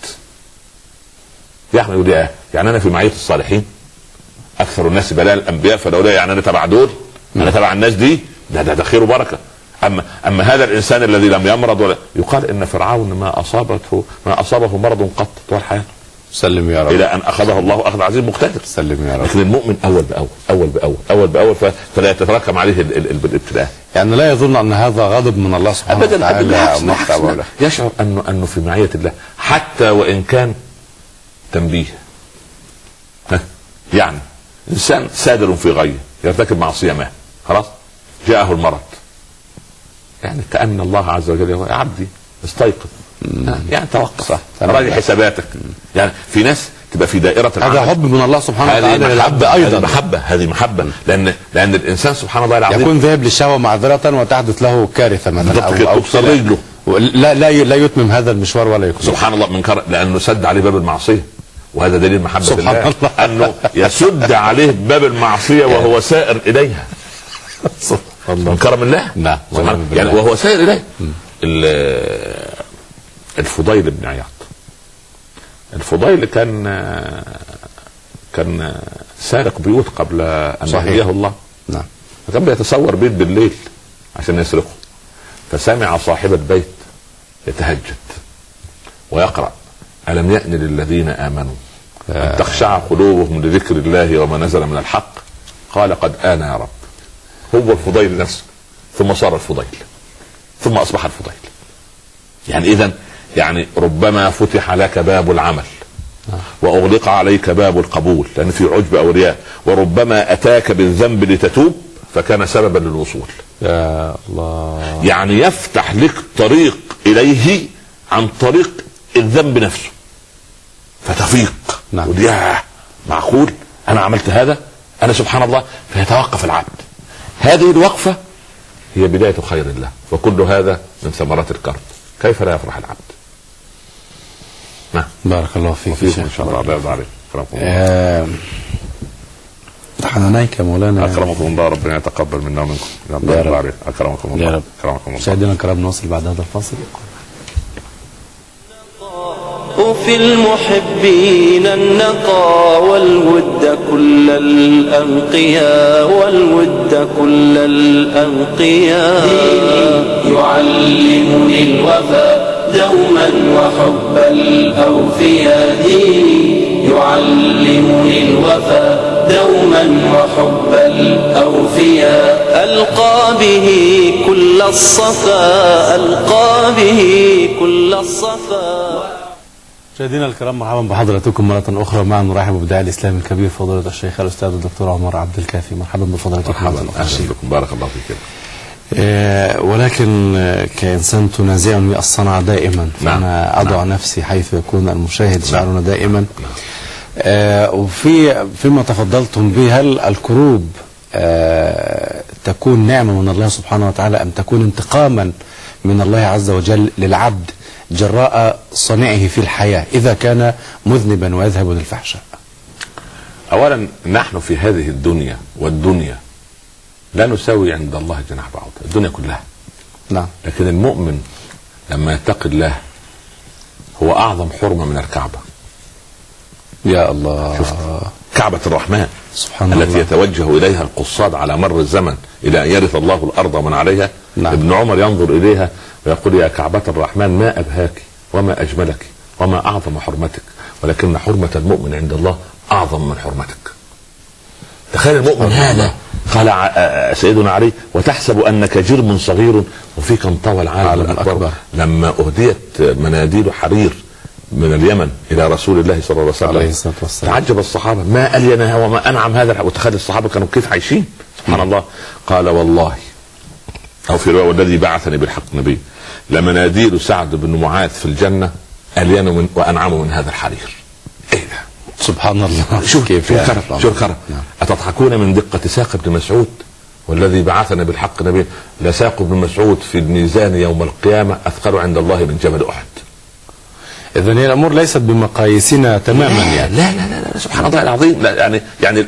يحمد يقول يعني انا في معيه الصالحين اكثر الناس بلاء الانبياء، فلولا يعني انا تبع دول، انا تبع الناس دي، ده خير وبركه. اما هذا الانسان الذي لم يمرض ولا يقال ان فرعون ما اصابه مرض قط طول حياته.
سلم يا رب.
الى ان اخذه الله اخذ عزيز مقتدر.
سلم يا رب.
لكن المؤمن اول باول فلا يتراكم عليه الابتلاء.
يعني لا يظن ان هذا غضب من الله سبحانه وتعالى.
يشعر انه في معيه الله حتى وان كان تنبيه. يعني انسان سادر في غيه يرتكب معصيه ما، خلاص جاءه المرض، يعني كأن الله عز وجل يا عبدي استيقظ، يعني توقف راجع حساباتك. يعني في ناس تبقى في دائرة
هذا حب من الله سبحانه وتعالى للعبد ايضا.
هذه محبة لان الانسان سبحان الله العظيم
يكون ذاهب للشهوة معذرة وتحدث له كارثة مثلا او
رجله
لا يتمم هذا المشوار ولا يكمل.
سبحان الله من لانه سد عليه باب المعصية، وهذا دليل محبة الله انه يسد عليه باب المعصية وهو سائر اليها من كرم الله.
نعم.
يعني وهو سائر اليه. الفضيل بن عياض، الفضيل كان سارق بيوت قبل ان يهديه الله.
نعم.
فكان بيتصور بيت بالليل عشان يسرقه، فسمع صاحب البيت يتهجد ويقرأ ألم يأن للذين آمنوا أن تخشع قلوبهم لذكر الله وما نزل من الحق. قال قد آن يا رب. هو الفضيل نفسه، ثم صار الفضيل، ثم أصبح الفضيل. يعني إذن يعني ربما فتح لك باب العمل وأغلق عليك باب القبول لأن في عجب أو رياء، وربما أتاك بالذنب لتتوب فكان سببا للوصول.
يا الله.
يعني يفتح لك طريق إليه عن طريق الذنب نفسه فتفيق.
نعم.
يا معقول أنا عملت هذا، أنا سبحان الله. فيتوقف العبد. هذه الوقفة هي بداية خير الله، وكل هذا من ثمرات الكرب. كيف لا يفرح العبد؟ نعم.
بارك الله فيك
ان شاء الله. الله يرضى عليك.
حنانيك يا مولانا.
اكرمكم الله، ربنا يتقبل منا ومنكم.
الله يرضى عليك.
اكرمكم الله.
يا رب.
اكرمكم الله.
مشاهدينا الكرام نواصل بعد هذا الفاصل.
في المحبين النقى والود كل الأنقياء والود كل الأنقياء. ديني يعلمني الوفاء دوما وحب الأوفياء. ديني يعلمني الوفاء دوما وحب الأوفياء. ألقى به كل الصفاء، ألقى به كل الصفاء.
مشاهدينا الكرام مرحبا بحضراتكم مرة أخرى. معنا نرحب بالداعي الإسلامي الكبير فضيلة الشيخ الأستاذ الدكتور عمر عبد الكافي. مرحبا بفضيلتكم.
مرحبا بكم. بارك الله فيك.
ولكن كإنسان تنازعني الصنعة دائما، فأنا أضع نفسي حيث يكون المشاهد شعرنا دائما. فيما تفضلتم به، هل الكروب تكون نعمة من الله سبحانه وتعالى أم تكون انتقاما من الله عز وجل للعبد جراء صنعه في الحياة إذا كان مذنبا ويذهب للفحشاء؟
أولا نحن في هذه الدنيا والدنيا لا نساوي عند الله جناح بعوضة الدنيا كلها.
نعم.
لكن المؤمن لما يتقي الله هو اعظم حرمة من الكعبة.
يا الله.
شفت كعبة الرحمن
سبحان
التي
الله.
يتوجه اليها القصاد على مر الزمن الى ان يرث الله الارض ومن عليها.
نعم.
ابن عمر ينظر اليها ويقول يا كعبة الرحمن ما ابهاك وما اجملك وما اعظم حرمتك، ولكن حرمة المؤمن عند الله اعظم من حرمتك. تخيل المؤمن هذا. قال سيدنا علي وتحسب انك جرم صغير وفيك انطوى العالم الاكبر. لما اهديت مناديل حرير من اليمن الى رسول الله صلى الله عليه وسلم تعجب الصحابه ما الينها وما انعم هذا. وتخيل الصحابه كانوا كيف عايشين سبحان الله. قال والله او في روايه والذي بعثني بالحق نبي لمناديل سعد بن معاذ في الجنه الين من وانعم من هذا الحرير. ايه ده
سبحان الله.
شوف كيف شو الكرم. أتضحكون من دقة ساق ابن مسعود والذي بعثنا بالحق نبي لساق ابن مسعود في الميزان يوم القيامة أثقل عند الله من جبل أحد.
إذن هي الأمور ليست بمقاييسنا تماما
لا
يعني.
لا لا لا سبحان الله العظيم. لا يعني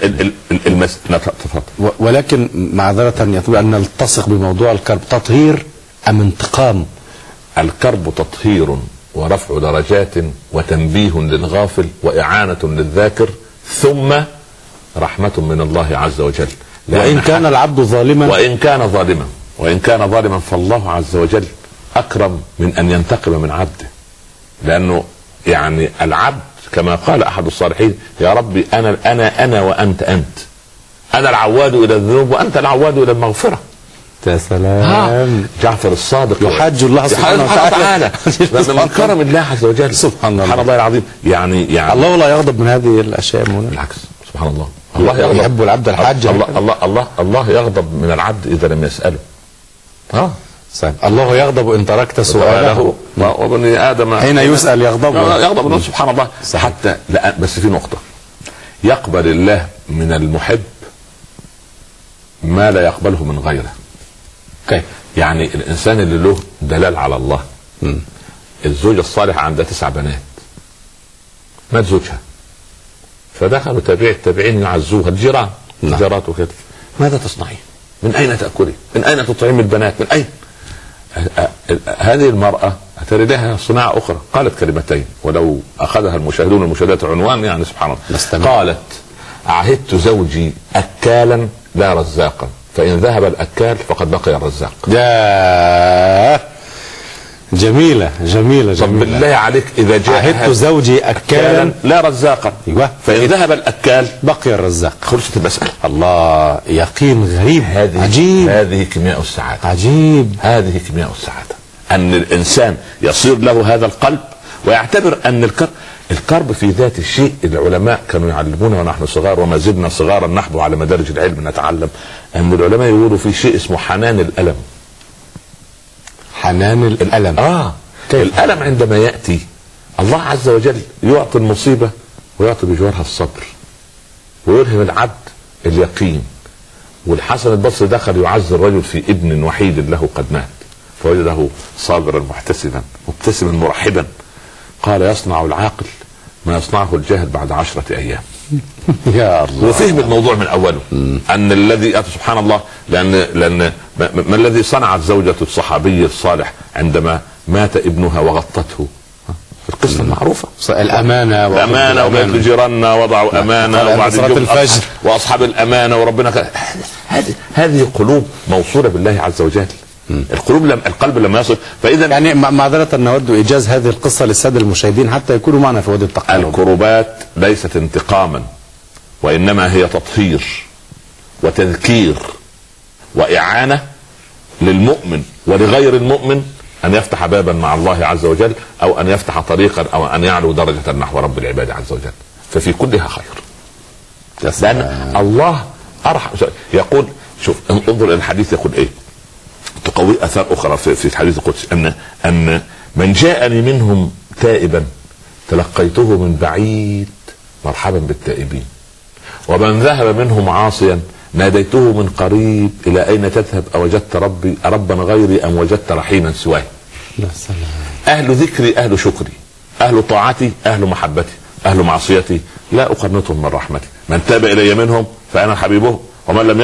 ولكن معذرة يطلب أن نلتصق بموضوع الكرب تطهير أم انتقام؟
الكرب تطهير ورفع درجات وتنبيه للغافل وإعانة للذاكر ثم رحمة من الله عز وجل.
وإن كان العبد ظالما
وإن كان ظالما فالله عز وجل أكرم من أن ينتقم من عبده. لأنه يعني العبد كما قال أحد الصالحين يا ربي أنا وأنت أنا العواد إلى الذنوب وأنت العواد إلى المغفرة.
يا سلام.
جعفر الصادق
يحاج الله سبحانه وتعالى
من كرم الله عز وجل. سبحان الله العظيم. يعني
الله لا يغضب من هذه الاشياء.
بالعكس سبحان الله.
الله يحب العبد الحاج.
الله يغضب من العبد اذا لم يسأله.
صحيح. الله يغضب ان تركت سؤاله
وابن ادم
حين يسأل يغضب.
سبحان الله. حتى بس في نقطة يقبل الله من المحب ما لا يقبله من غيره.
كيف؟
يعني الانسان اللي له دلال على الله. الزوجة الصالحة عندها 9 بنات مات زوجها فدخلوا التابعين يعزوها الجيران الجارات وكذا. ماذا تصنعين؟ من اين تأكلين؟ من اين تطعمين البنات؟ من اين؟ هذه المرأة أتري لها صناعة أخرى. قالت كلمتين ولو أخذها المشاهدون المشاهدات عنوان يعني سبحان الله. قالت عهدت زوجي أكالا لا رزاقا فإن ذهب الأكال فقد بقي الرزاق.
يا جميلة. طب
بالله عليك إذا جاء
عهدت زوجي أكالا
لا رزاقا فإن ذهب الأكال
بقي الرزاق.
خلصت المسألة.
الله يقين غريب. عجيب.
هذه كيمياء السعادة.
عجيب.
هذه كيمياء السعادة أن الإنسان يصير له هذا القلب ويعتبر أن الكرب في ذات الشيء. العلماء كانوا يعلمونا ونحن صغار وما زلنا صغارا نحبو على مدارج العلم نتعلم أن العلماء يقولوا في شيء اسمه حنان الألم.
حنان الألم.
الألم عندما يأتي الله عز وجل يعطي المصيبة ويعطي بجوارها الصبر ويلهم العبد اليقين. والحسن البصري دخل يعز الرجل في ابن وحيد له قد مات فوجده صابرا محتسبا مبتسما مرحبا. قال يصنع العاقل ما يصنعه الجاهل بعد 10 أيام.
يا الله.
وفهم الموضوع من أوله. أن الذي سبحان الله لأن ما الذي صنعت زوجة الصحابي الصالح عندما مات ابنها وغطته؟ القصة المعروفة. الأمانة وبيت جيراننا وضعوا أمانة وبعد
الفجر
وأصحاب الأمانة وربنا هذه قلوب موصولة بالله عز وجل. القلب لما يصل. فإذا
يعني معذرة نود إيجاز هذه القصة للسادة المشاهدين حتى يكونوا معنا في وادي التقارب.
الكربات ليست انتقاما وإنما هي تطهير وتذكير وإعانة للمؤمن ولغير المؤمن أن يفتح بابا مع الله عز وجل أو أن يفتح طريقا أو أن يعلو درجة نحو رب العباد عز وجل. ففي كلها خير. لأن الله أرحم. يقول شوف انظر إلى الحديث يقول إيه تقوي أثار أخرى في الحديث القدسي أن من جاءني منهم تائبا تلقيته من بعيد مرحبا بالتائبين ومن ذهب منهم عاصيا ناديته من قريب إلى أين تذهب أوجدت ربا غيري أم وجدت رحيما سواه. أهل ذكري أهل شكري أهل طاعتي أهل محبتي أهل معصيتي لا أقنطهم من رحمتي. من تاب إلي منهم فأنا حبيبه ومن لم يتب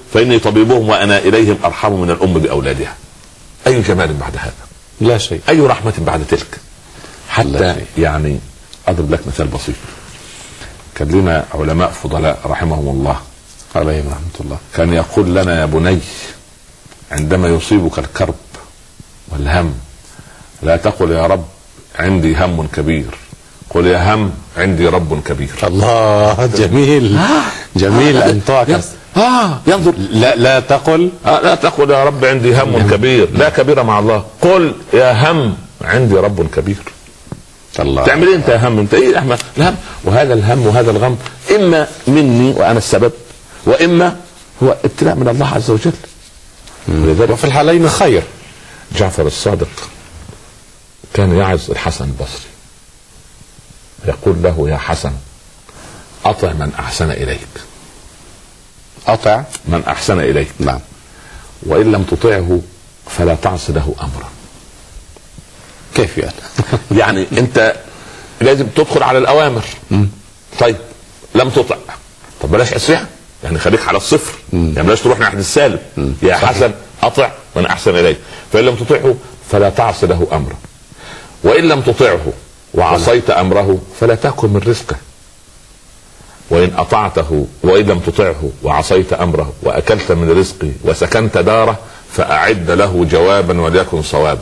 فاني طبيبهم وانا اليهم ارحم من الام باولادها. اي جمال بعد هذا؟
لا شيء.
اي رحمه بعد تلك؟ حتى يعني اضرب لك مثال بسيط. كان لنا علماء فضلاء رحمهم الله
عليهم رحمه الله،
كان يقول لنا: يا بني، عندما يصيبك الكرب والهم لا تقل يا رب عندي هم كبير، قل يا هم عندي رب كبير.
الله، جميل. جميل ان تعكس.
ينظر.
لا تقل
لا تقل يا رب عندي هم كبير، لا كبير مع الله، قل يا هم عندي رب كبير.
الله.
تعمل ايه انت يا هم؟ انت ايه الهم؟ وهذا الهم وهذا الغم اما مني وانا السبب، واما هو ابتلاء من الله عز وجل.
وفي الحالين خير.
جعفر الصادق كان يعظ الحسن البصري يقول له: يا حسن، اطع من احسن اليك.
اطع
من احسن اليك.
نعم.
وان لم تطعه فلا تعص له امرا.
كيف يعني؟
يعني انت لازم تدخل على الاوامر. طيب لم تطع، طب بلاش اسرع، يعني خليك على الصفر، يعني بلاش تروح ناحيه السالب. يا حسن اطع من احسن اليك، فان لم تطعه فلا تعص له امرا، وان لم تطعه وعصيت امره فلا تاكل من رزقه، وان اطعته وان لم تطعه وعصيت امره واكلت من رزقه وسكنت داره فاعد له جوابا وليكن صوابا.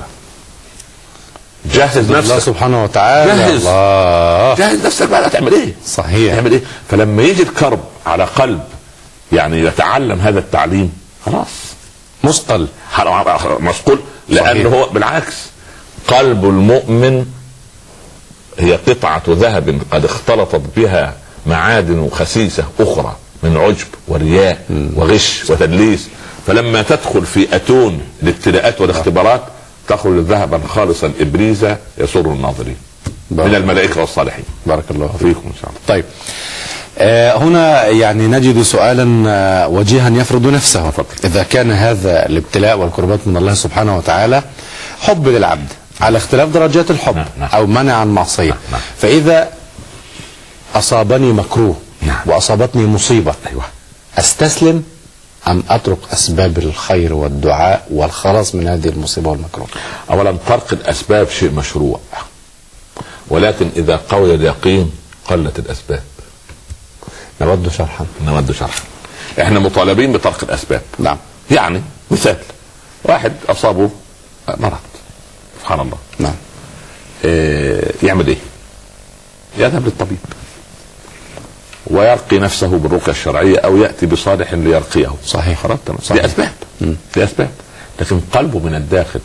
جهز نفسك.
الله سبحانه وتعالى.
جهز نفسك بقى. تعمل ايه؟
صحيح.
تعمل ايه؟ فلما يجي الكرب على قلب يعني يتعلم هذا التعليم، خلاص
مثقل
مسقول، لانه هو بالعكس قلب المؤمن هي قطعة ذهب قد اختلطت بها معادن خسيسة اخرى من عجب ورياء وغش وتدليس، فلما تدخل في اتون الابتلاءات والاختبارات تخرج ذهبا خالصا ابريزا يسر الناظرين من الملائكه والصالحين.
بارك الله
فيكم ان شاء الله.
طيب، هنا يعني نجد سؤالا وجيها يفرض نفسه. اذا كان هذا الابتلاء والقربات من الله سبحانه وتعالى حب للعبد على اختلاف درجات الحب او منع عن معصيه، فاذا اصابني مكروه واصابتني مصيبه، استسلم أم أترك أسباب الخير والدعاء والخلاص من هذه المصيبة والمكروه؟
أولا ترك الأسباب شيء مشروع، ولكن إذا قوي اليقين قلت الأسباب.
نود شرحا.
إحنا مطالبين بترك الأسباب.
نعم.
يعني مثال، واحد أصابه مرض سبحان الله.
نعم.
يعمل إيه؟ يذهب للطبيب ويرقي نفسه بالرقية الشرعية أو يأتي بصالح ليرقيه.
صحيح.
دي أسباب. لكن قلبه من الداخل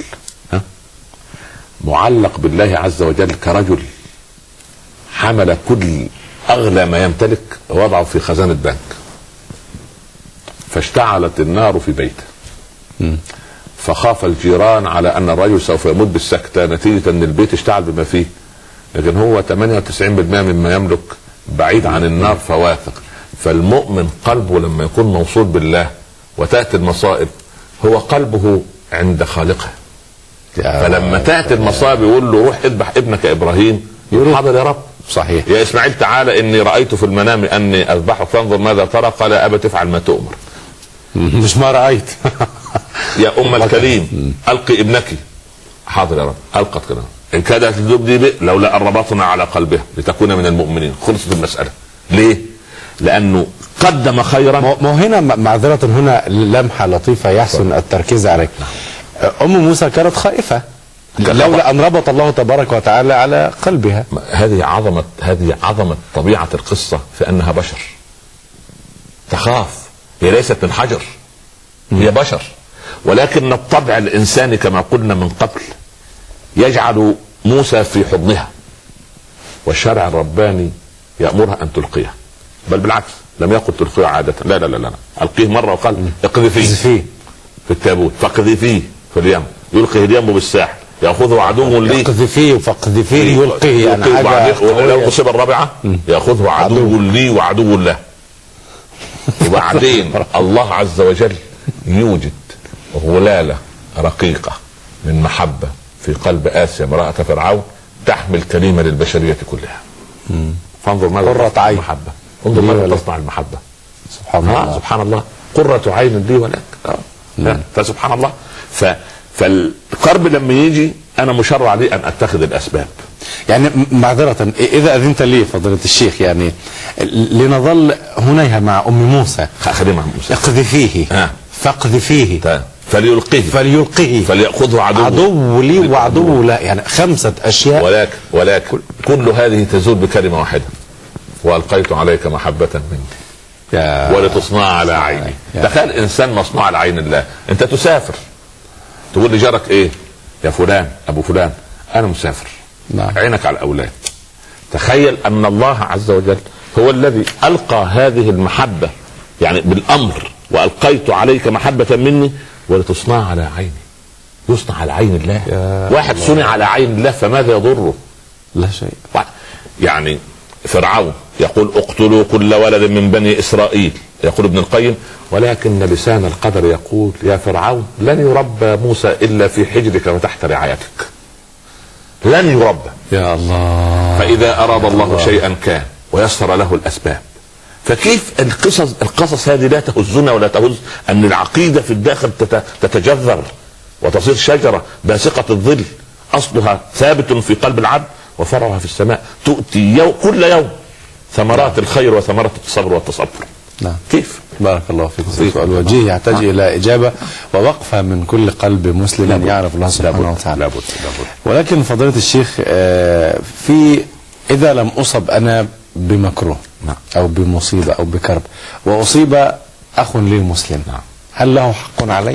معلق بالله عز وجل كرجل حمل كل أغلى ما يمتلك ووضعه في خزانة بنك، فاشتعلت النار في بيته، فخاف الجيران على أن الرجل سوف يموت بالسكتة نتيجة أن البيت اشتعل بما فيه، لكن هو 98% مما يملك بعيد عن النار فواثق. فالمؤمن قلبه لما يكون موصول بالله وتأتي المصائب هو قلبه عند خالقه، فلما تأتي المصائب يقول له روح اذبح ابنك إبراهيم، يقول حاضر يا رب.
صحيح.
يا إسماعيل تعالى إني رأيت في المنام أني أذبحك فانظر ماذا ترى، قال أبا تفعل ما تؤمر.
مش ما رأيت.
يا أم الكريم ألقي ابنك، حاضر يا رب. ألقت كده، إن كادت تبدي به لولا أن ربطنا على قلبها لتكون من المؤمنين. خلصت المسألة. ليه؟ لأنه قدم خيرا.
ما هنا معذرة، هنا لمحة لطيفة يحسن التركيز عليه. أم موسى كانت خائفة لولا أن ربط الله تبارك وتعالى على قلبها.
هذه عظمة طبيعة القصة في أنها بشر تخاف. هي ليست من حجر، هي بشر، ولكن الطبع الإنساني كما قلنا من قبل يجعل موسى في حضنها، والشرع الرباني يأمرها أن تلقيه، بل بالعكس لم يقل تلقيه عادة، لا لا لا لا، ألقيه مرة وقال اقذفيه في التابوت، فاقذفيه في اليم، يلقيه اليم بالساحل، يأخذه عدو لي،
اقذفيه فاقذفيه يلقيه، يعني حاجة.
ولو تصيب الرابعة يأخذه عدو لي وعدو له. وبعدين الله عز وجل يوجد غلالة رقيقة من محبة في قلب آسيا امرأة فرعون تحمل كلمة للبشرية كلها. فانظر ماذا
قرة عين
المحبة، انظر ماذا تصنع المحبة.
سبحان الله.
سبحان الله. قرة عين لي ولك. فسبحان الله. فالقرب لما يجي انا مشرع لي ان اتخذ الاسباب.
يعني معذرة اذا اذنت لي فضيلة الشيخ، يعني لنظل هنا مع ام موسى.
خلينا مع موسى.
اقذفيه فاقذفيه فليلقه
فليأخذه
عدو لي وعدو لا. يعني 5 أشياء.
ولكن كل هذه تزول بكلمة واحدة: وألقيت عليك محبة مني ولتصنع على عيني. تخيل انسان مصنوع على عين الله. انت تسافر تقول لجارك ايه؟ يا فلان ابو فلان انا مسافر. عينك على الاولاد. تخيل ان الله عز وجل هو الذي القى هذه المحبة يعني بالامر: والقيت عليك محبة مني ولتصنع على عيني. يصنع على عين الله. واحد صنع على عين الله فماذا يضره؟
لا شيء.
يعني فرعون يقول: اقتلوا كل ولد من بني اسرائيل. يقول ابن القيم: ولكن لسان القدر يقول: يا فرعون لن يربى موسى الا في حجرك وتحت رعايتك. لن يربى.
يا الله.
فاذا اراد الله شيئا كان ويسر له الاسباب. فكيف القصص هذه لا تهزنا ولا تهز ان العقيدة في الداخل تتجذر وتصير شجرة باسقة الظل اصلها ثابت في قلب العبد وفرعها في السماء، تؤتي كل يوم ثمرات الخير وثمرات الصبر والتصبر.
نعم.
كيف؟
بارك الله فيك. الوجيه يحتاج الى اجابة ووقفة من كل قلب مسلم يعرف الله سبحانه وتعالى.
لابد.
ولكن فضيلة الشيخ، في اذا لم اصب انا بمكروه او بمصيبة او بكرب واصيب اخ لي مسلم، هل له حق علي؟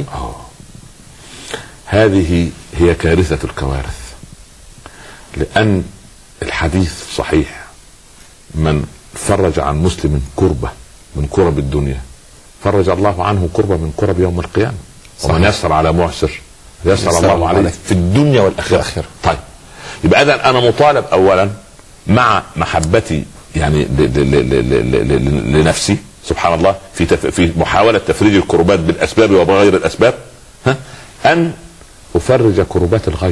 هذه هي كارثة الكوارث. لان الحديث صحيح: من فرج عن مسلم كربة من كرب الدنيا فرج الله عنه كربة من كرب يوم القيامة. ومن يسر على معسر يسر الله عليه في الدنيا والآخرة. طيب، يبقى اذا انا مطالب اولا مع محبتي يعني لنفسي سبحان الله في محاولة تفريج الكربات بالاسباب وبغير الاسباب، ان افرج كربات الغير.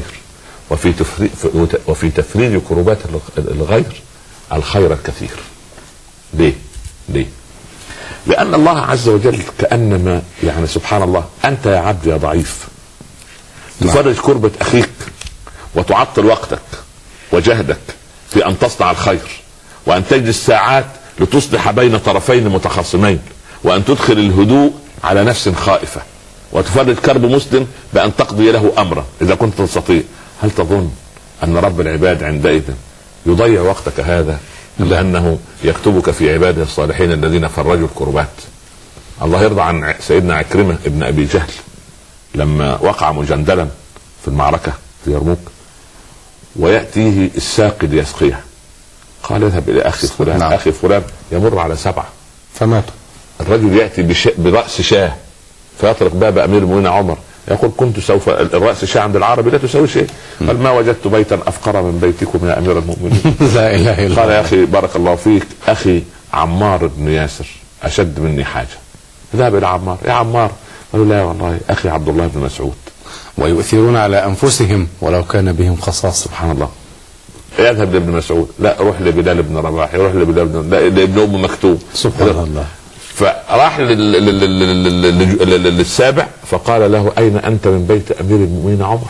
وفي تفريج كربات الغير الخير الكثير. ليه؟ لأن الله عز وجل كأنما يعني سبحان الله أنت يا عبد يا ضعيف تفرج كربة أخيك وتعطل وقتك وجهدك في أن تصنع الخير، وأن تجلس ساعات لتصلح بين طرفين متخاصمين، وأن تدخل الهدوء على نفس خائفة، وتفرج كرب مسلم بأن تقضي له أمرا إذا كنت تستطيع. هل تظن أن رب العباد عندئذ يضيع وقتك هذا لأنه يكتبك في عباده الصالحين الذين فرجوا الكربات؟ الله يرضى عن سيدنا عكرمة ابن أبي جهل لما وقع مجندلا في المعركة في يرموك، ويأتيه الساقي ليسقيه، قال: اذهب إلى أخي فلان. أخي فلان يمر على 7
فماتوا.
الرجل يأتي برأس شاه فيطرق باب أمير المؤمنين عمر، يقول: كنت سوف الرأس شاه عند العربي لا تسوي شيء. قال: ما وجدت بيتا أفقر من بيتكم يا أمير المؤمنين.
لا إله إلا الله.
قال: يا أخي بارك الله فيك، أخي عمار بن ياسر أشد مني حاجة. ذهب إلى عمار: يا عمار. قالوا: لا والله أخي عبد الله بن مسعود.
ويؤثرون على أنفسهم ولو كان بهم خصاصة.
سبحان الله. يذهب لابن مسعود: لا، روح لبلال بن رباح، يروح لابن أم مكتوم.
سبحان الله.
فراح للسابع فقال له: أين أنت من بيت أمير المؤمنين عمر؟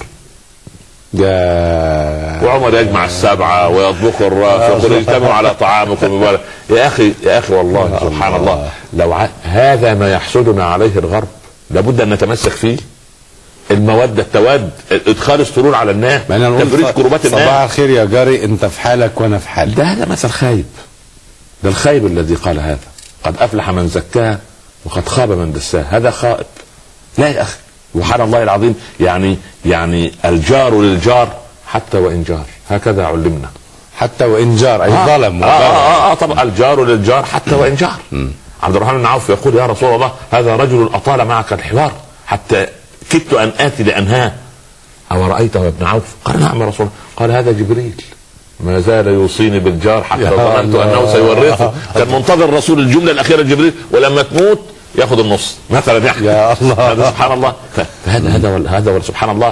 وعمر يجمع 7 ويطبخ الرأس ويقول: اجتمعوا على طعامكم. يا أخي والله سبحان الله، لو هذا ما يحسدنا عليه الغرب لابد أن نتمسك فيه. المودة، التواد، ادخال السرور على الناس، تفريج كربات الناس.
صباح الخير يا جاري، انت في حالك وانا في حالي.
هذا مثل خايب. ده الخايب الذي قال هذا: قد أفلح من زكاه وقد خاب من دساه. هذا خائب. لا يا أخي، سبحان الله العظيم. يعني الجار للجار حتى وإن جار، هكذا علمنا.
حتى وإن جار أي ظلم.
طبعا الجار للجار حتى وإن جار. عبد الرحمن بن عوف يقول: يا رسول الله هذا رجل أطال معك الحوار حتى كدت أن آتي لأنهاه، أو رأيته يا ابن عوف؟ قال: نعم يا رسول الله. قال: هذا جبريل ما زال يوصيني بالجار حتى ظننت أنه سيورثه. كان منتظر الرسول الجملة الأخيرة جبريل، ولما تموت ياخذ النص مثلا.
يا الله.
هذا سبحان الله. هذا سبحان الله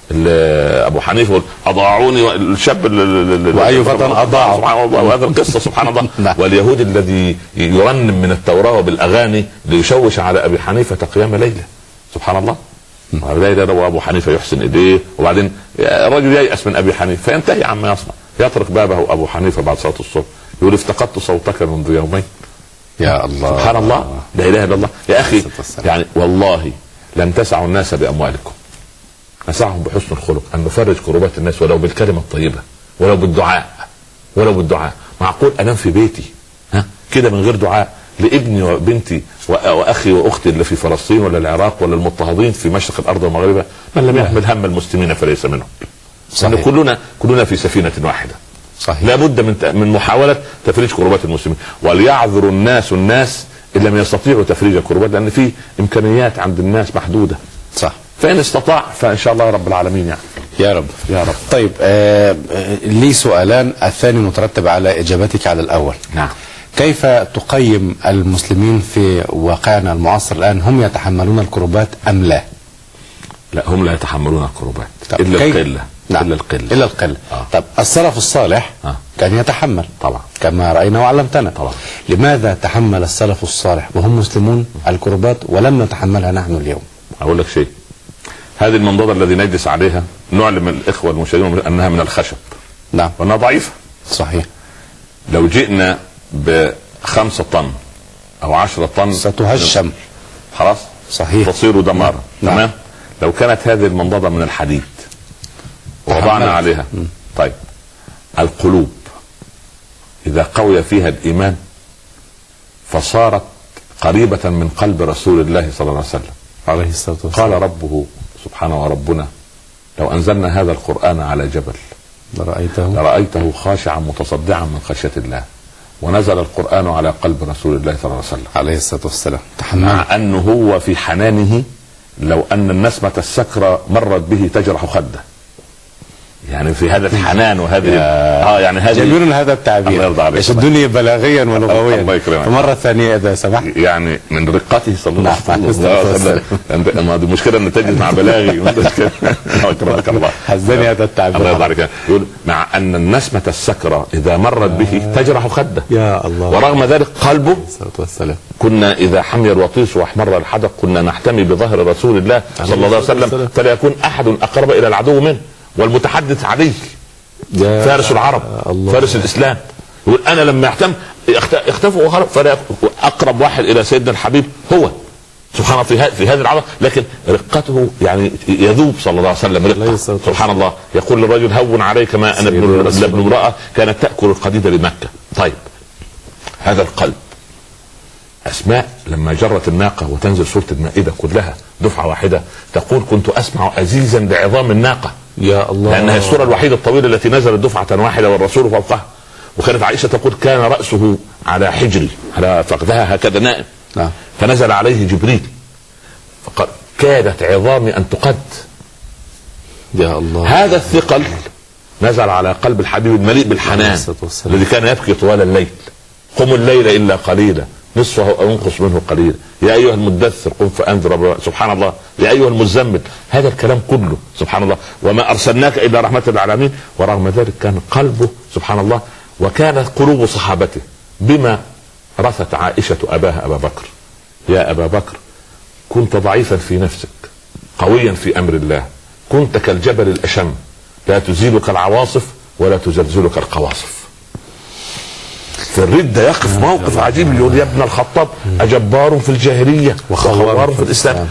ابو حنيفه يقول اضاعوني الشاب
واي فتى اضاعوا
سبحان الله، وهذا القصه سبحان الله. واليهود الذي يرنم من التوراه بالاغاني ليشوش على ابي حنيفه قيام ليله، سبحان الله. ليله وابو حنيفه يحسن ايديه، وبعدين الرجل ييأس من ابي حنيفه فينتهي عما يصنع، يطرق بابه ابو حنيفه بعد صلاه الصبح يقول افتقدت صوتك منذ يومين.
يا الله،
سبحان الله، لا اله الا الله. يا اخي يعني والله لن تسعوا الناس باموالكم، نسعهم بحسن الخلق، ان نفرج كربات الناس ولو بالكلمه الطيبه، ولو بالدعاء. معقول انام في بيتي كده من غير دعاء لابني وبنتي واخي واختي اللي في فلسطين ولا العراق ولا المضطهدين في مشرق الارض ومغربها؟ من لم يحمل هم المسلمين فليس منهم. صحيح. كلنا في سفينه واحده. صحيح. لا بد من محاوله تفريج كربات المسلمين، وليعذر الناس ان لم يستطيعوا تفريج الكربات، لان في امكانيات عند الناس محدوده. صح. فان استطاع فان شاء الله رب العالمين يعني.
يا رب يا رب. طيب لي سؤالان، الثاني مترتب على اجابتك على الاول.
نعم.
كيف تقيم المسلمين في واقعنا المعاصر الان؟ هم يتحملون الكربات ام لا؟
لا، هم لا يتحملون الكربات الا القله.
نعم. الا القله. طب السلف الصالح كان يتحمل
طبعا
كما راينا وعلمتنا
طبعا.
لماذا تحمل السلف الصالح وهم مسلمون الكربات ولم نتحملها نحن اليوم؟
اقول لك شيء، هذه المنضده الذي نجلس عليها نعلم الاخوه المشاهدين انها من الخشب.
نعم.
وانها ضعيفه.
صحيح.
لو جئنا ب5 طن او 10 طن
ستهشم
خلاص.
صحيح.
تصير دمارا.
نعم.
تمام. لو كانت هذه المنضده من الحديد ووضعنا عليها طيب، القلوب اذا قوي فيها الايمان فصارت قريبه من قلب رسول الله صلى الله عليه وسلم
عليه الصلاه والسلام.
قال ربه سبحانه وربنا لو انزلنا هذا القران على جبل لرأيته خاشعا متصدعا من خشيه الله. ونزل القرآن على قلب رسول الله صلى الله عليه وسلم
عليه الصلاة والسلام.
مع أنه هو في حنانه لو أن النسمة السكرة مرت به تجرح خده، يعني في هذا الحنان وهذه يعني هذا
جميل هذا التعبير يشدني بلاغيا ولغويا. مرة ثانية إذا سمحت.
يعني من رقته صلى الله عليه وسلم. ما دي مشكلة أن تجد مع بلاغي أكرمك الله.
حزني هذا التعبير.
الله يبارك. يقول مع أن النسمة السكرة إذا مرت به تجرح خده.
يا الله.
ورغم ذلك قلبه كنا إذا حمي الوطيس وأحمر الحدق كنا نحتمي بظهر رسول الله صلى الله عليه وسلم فلا يكون أحد أقرب إلى العدو منه. والمتحدث عليه فارس العرب فارس الإسلام يقول أنا لما احتم اختفوا وخرج، فلا أقرب واحد إلى سيدنا الحبيب هو سبحان الله في هذه العظمة. لكن رقته يعني يذوب صلى الله عليه وسلم رقة. سبحان الله. يقول للرجل هون عليك ما أنا ابن امرأة كانت تأكل القديد لمكة. طيب هذا القلب. أسماء لما جرت الناقة وتنزل سورة المائدة كلها دفعة واحدة تقول كنت أسمع أزيزا لعظام الناقة.
يا الله.
لأنها السورة الوحيدة الطويلة التي نزلت دفعة واحدة والرسول فوقها. وكانت عائشة تقول كان رأسه على حجري على فقدها هكذا نائم. فنزل عليه جبريل فقال كادت عظامي أن تقد.
يا الله.
هذا الثقل نزل على قلب الحبيب المليء بالحنان الذي كان يبكي طوال الليل. قم الليل إلا قليلا نصفه أو انقص منه قليلا يا أيها المدثر قم فأنذر. سبحان الله. يا أيها المزمل. هذا الكلام كله سبحان الله. وما أرسلناك إلا رحمة للعالمين. ورغم ذلك كان قلبه سبحان الله. وكانت قلوب صحابته بما رثت عائشة أباها أبا بكر. يا أبا بكر كنت ضعيفا في نفسك قويا في أمر الله كنت كالجبل الأشم لا تزيلك العواصف ولا تزلزلك القواصف. في الردة يقف موقف عجيب يقول يا ابن الخطاب أجبار في الجاهلية وخوار في الإسلام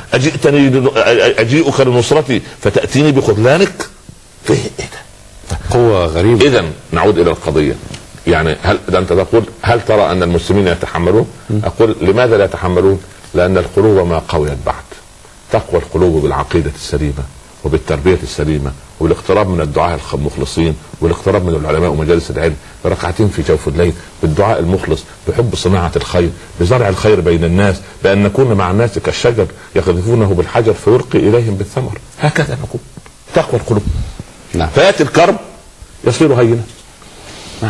أجيئك لنصرتي فتأتيني بخذلانك. فيه إيه ده؟
قوة غريبة.
إذن نعود إلى القضية. يعني هل أنت تقول هل ترى أن المسلمين يتحملون؟ أقول لماذا لا يتحملون؟ لأن القلوب ما قويت بعد. تقوى القلوب بالعقيدة السليمة وبالتربية السليمة والاقتراب من الدعاء المخلصين والاقتراب من العلماء ومجالس العلم بركعتين في جوف الليل بالدعاء المخلص بحب صناعة الخير بزرع الخير بين الناس بأن نكون مع الناس كالشجر يقذفونه بالحجر فيلقي إليهم بالثمر. هكذا نقول تقوى القلوب.
نعم.
فيأتي الكرب يصير هينا. نعم.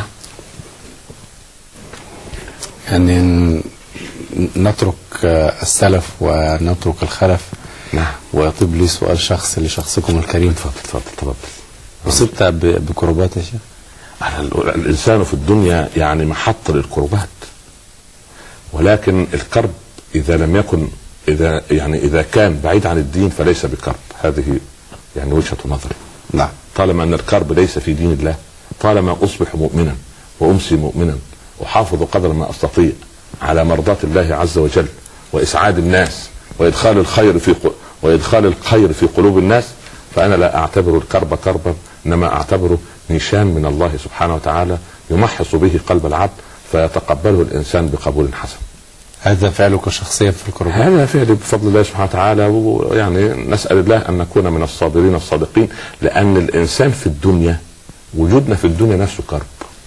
يعني نترك السلف ونترك الخلف
نعم.
ويطيب لي سؤال شخصي لشخصكم الكريم.
تفضل.
أصبت بكربات يا شيخ؟
الإنسان في الدنيا يعني محط للكربات، ولكن الكرب إذا لم يكن إذا كان بعيد عن الدين فليس بكرب. هذه يعني وجهة نظري.
نعم.
طالما أن الكرب ليس في دين الله، طالما أصبح مؤمنا وأمسي مؤمنا، أحافظ قدر ما أستطيع على مرضاة الله عز وجل وإسعاد الناس وإدخال الخير في قلوب الناس، فأنا لا أعتبر الكرب كربا، إنما أعتبره نشان من الله سبحانه وتعالى يمحص به قلب العبد فيتقبله الإنسان بقبول حسن.
هذا فعلك شخصيا في الكربات؟
هذا فعلي بفضل الله سبحانه وتعالى، ويعني نسأل الله أن نكون من الصابرين الصادقين، لأن الإنسان في الدنيا، وجودنا في الدنيا نفسه كرب،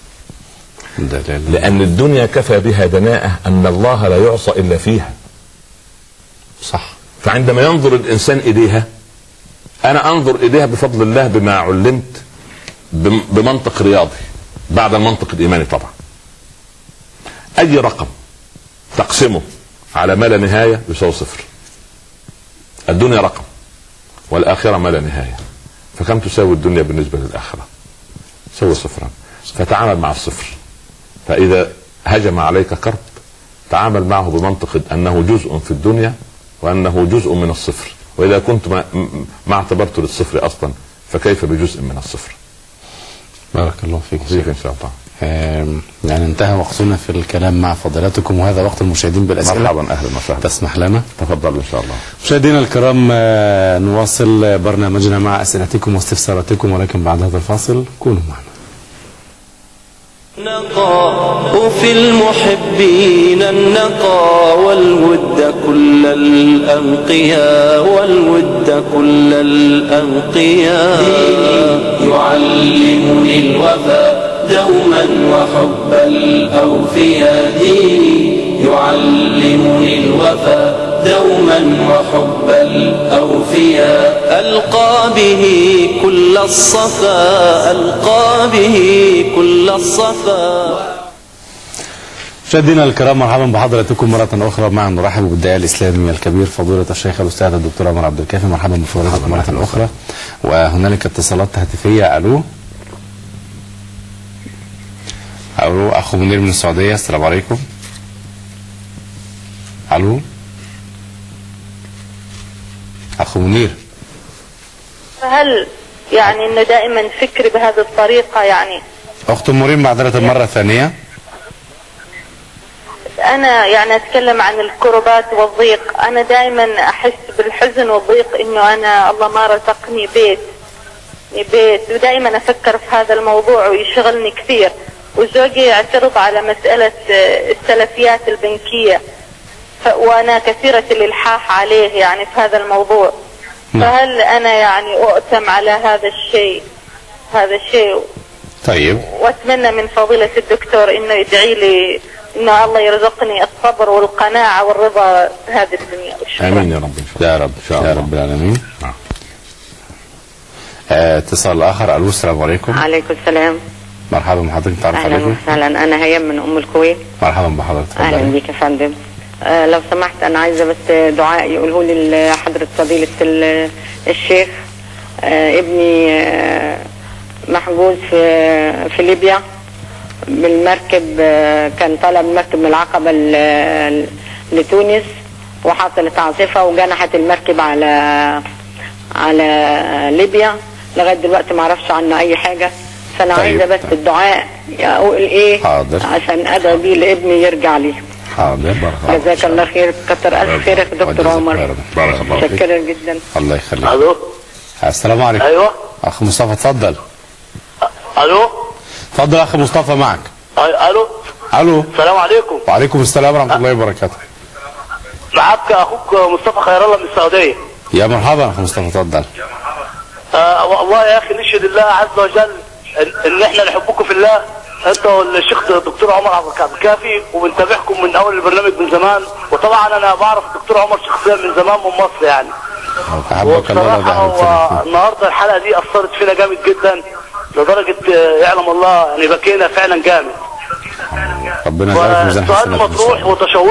لأن الدنيا كفى بها دناءة أن الله لا يعصى إلا فيها.
صح.
فعندما ينظر الإنسان إليها، أنا أنظر إليها بفضل الله بما علمت بمنطق رياضي بعد المنطق الإيماني طبعا. أي رقم تقسمه على ما لا نهاية يساوي صفر. الدنيا رقم والآخرة ما لا نهاية، فكم تساوي الدنيا بالنسبة للآخرة؟ تساوي صفرا. فتعامل مع الصفر. فإذا هجم عليك كرب تعامل معه بمنطق أنه جزء في الدنيا وأنه جزء من الصفر، وإذا كنت ما اعتبرت للصفر أصلا فكيف بجزء من الصفر؟
بارك الله فيك
إن شاء الله.
يعني انتهى وقتنا في الكلام مع فضيلتكم، وهذا وقت المشاهدين بالأسئلة.
مرحبا، أهلا وسهلا.
تسمح لنا؟
تفضل إن شاء الله.
مشاهدينا الكرام، نواصل برنامجنا مع أسئلتكم واستفساراتكم، ولكن بعد هذا الفاصل كونوا معنا.
نقاء في المحبين النقاء والود كل الأنقياء والود كل الأنقياء. يعلمني الوفاء دوما وحب الأوفياء. ديني يعلمني الوفاء دوما وحب الأوفياء. ألقى به كل الصفاء، ألقى به كل الصفاء.
مشاهدينا الكرام، مرحبا بحضراتكم مرة أخرى. معا نرحب بالداعية الإسلامي الكبير فضيلة الشيخ الأستاذ الدكتور عمر عبد الكافي. مرحبا بفضيلتكم مرة أخرى. وهنالك اتصالات هاتفية. ألو أخو منير من السعودية، السلام عليكم. ألو أخو منير.
فهل يعني انه دائما فكري بهذه الطريقة؟ يعني
أخت منير معذرة مرة ثانية.
أنا يعني أتكلم عن الكربات والضيق. أنا دائما أحس بالحزن والضيق إنه أنا الله ما رزقني بيت، ودائما أفكر في هذا الموضوع ويشغلني كثير. وزوجي يعترض على مسألة السلفيات البنكية، وأنا كثيرة الإلحاح عليه يعني في هذا الموضوع. فهل أنا يعني أؤتم على هذا الشيء؟
طيب.
وأتمنى من فضيلة الدكتور إنه يدعي لي إنه الله يرزقني الصبر والقناعة والرضا بهذه الدنيا.
آمين يا رب.
يا رب يا رب العالمين. اتصال آخر. ألو السلام عليكم.
عليكم السلام.
مرحبا بحضرتك. تعرف
عليكم. اهلا وسهلا. انا هيام من ام الكويت.
مرحبا بحضرتك.
اهلا بيك يا فندم. لو سمحت انا عايزه بس دعاء يقوله لي حضره فضيله الشيخ. ابني محجوز في ليبيا بالمركب، كان طالع بالمركب من العقبه لتونس، وحصلت عاصفه وجنحت المركب على ليبيا. لغايه دلوقتي ما اعرفش عنه اي حاجه، فانا عايزه بس الدعاء اقول ايه.
حاضر.
عشان ادعو بيه لابني يرجع لي.
حاضر.
جزاك الله خير. كتر الف خيرك يا دكتور عمر.
بارك الله فيك.
شكرا جدا.
الله يخليك.
الو
السلام عليكم.
ايوه
اخ مصطفى اتفضل.
الو
اتفضل اخ مصطفى معك.
الو السلام عليكم.
وعليكم السلام ورحمه الله وبركاته.
معك اخوك مصطفى خير الله من السعوديه.
يا مرحبا اخ مصطفى اتفضل.
والله يا اخي نشهد الله عز وجل ان احنا نحبكم في الله، انت والشيخ الدكتور عمر عبد الكافي، وبنتابعكم من اول البرنامج من زمان. وطبعا انا بعرف الدكتور عمر شخصيا من زمان من مصر يعني. وبصراحه النهارده الحلقه دي اثرت فينا جامد جدا، لدرجه يعلم الله يعني بكينا فعلا جامد.
ربنا يجعلك في ميزان
سؤال
حسناتك.
مطروح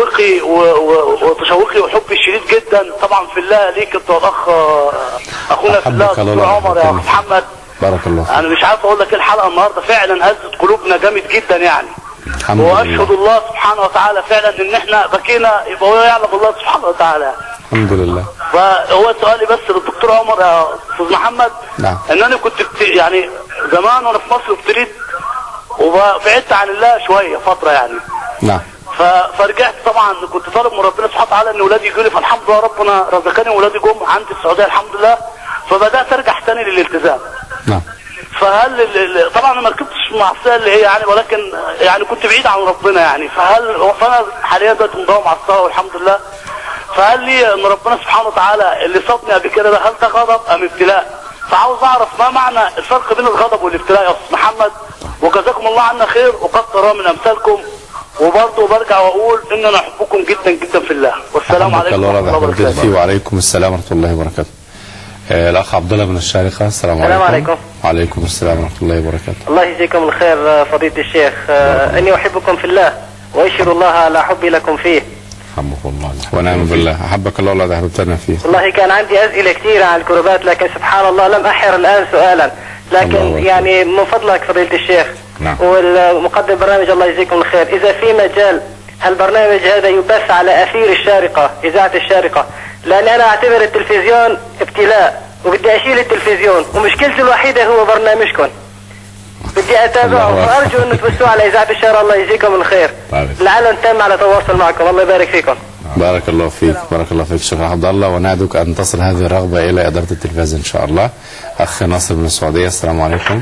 وتشوقي وحبي الشديد جدا طبعا في الله ليك انت والاخ اخونا في الله دكتور عمر يا اخ محمد.
بارك الله فيك.
انا مش عارف اقول لك ايه الحلقه النهارده فعلا هزت قلوبنا جامد جدا يعني.
الحمد لله.
واشهد الله سبحانه وتعالى فعلا ان احنا بكينا يبقى هو يعلم الله سبحانه وتعالى.
الحمد لله.
فهو سؤالي بس للدكتور عمر يا استاذ محمد.
نعم.
ان انا كنت يعني زمان وانا في مصر ابتليت وبعدت عن الله شويه فتره يعني.
نعم.
فرجعت طبعا كنت طالب من ربنا سبحانه وتعالى ان اولادي يجوا لي، فالحمد لله ربنا رزقني واولادي جم عندي السعوديه الحمد لله، فبدات ارجع تاني للالتزام.
نعم.
فهل طبعا انا ما ركبتش معصيه اللي هي يعني، ولكن يعني كنت بعيد عن ربنا يعني، فانا حاليا دلوقتي مداوم على الصلاه والحمد لله. فهل لي ان ربنا سبحانه وتعالى اللي صابني قبل كده ده هل ده غضب ام ابتلاء؟ فعاوز اعرف ما معنى الفرق بين الغضب والابتلاء يا استاذ محمد، وجزاكم الله عنا خير وكثر من امثالكم، وبرضه برجع واقول ان انا احبكم جدا جدا في الله، والسلام عليكم ورحمه الله وبركاته.
وعليكم السلام ورحمه الله وبركاته. الاخ عبد الله من الشارقه. السلام عليكم.
السلام عليكم.
وعليكم السلام ورحمه الله وبركاته.
الله يجزيكم الخير فضيلة الشيخ. اني احبكم في الله واشهد الله على حبي لكم فيه.
حمك الله
ونعم بالله. احبك الله ولا احببتنا فيه.
والله كان عندي اسئله كثيره عن الكربات، لكن سبحان الله لم احر الان سؤالا، لكن يعني من فضلك فضيلة الشيخ.
نعم.
والمقدم البرنامج الله يجزيكم الخير، اذا في مجال هالبرنامج هذا يبث على اثير الشارقه، اذاعه الشارقه، لان انا اعتبر التلفزيون ابتلاء وبدي اشيل التلفزيون، ومشكلتي الوحيده هو برنامجكم. بدي اتابعه وارجو انه تبثوه على اذاعه الشارقه. الله يجزيكم الخير. لعله نتم على تواصل معكم. الله يبارك فيكم.
بارك الله فيك. بارك الله فيك. شكرا عبد الله، ونعدك ان تصل هذه الرغبه الى اداره التلفاز ان شاء الله. اخ ناصر من السعوديه. السلام عليكم.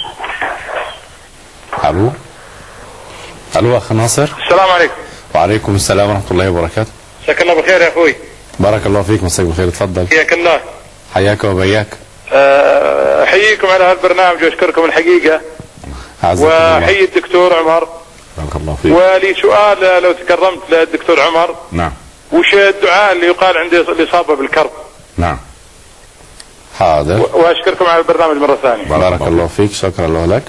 الو. الو اخ ناصر.
السلام عليكم.
وعليكم السلام ورحمه الله وبركاته.
مساك الله بالخير يا اخوي.
بارك الله فيك. مساك بالخير. اتفضل.
حياك الله.
حياك وبياك.
احييكم على هالبرنامج واشكركم الحقيقه. واحيي الدكتور عمر.
بارك الله فيك.
ولي سؤال لو تكرمت للدكتور عمر.
نعم.
وش الدعاء اللي يقال عند الاصابه بالكرب؟
نعم.
حاضر.
واشكركم على البرنامج مره ثانيه.
بارك الله فيك. شكرا الله لك.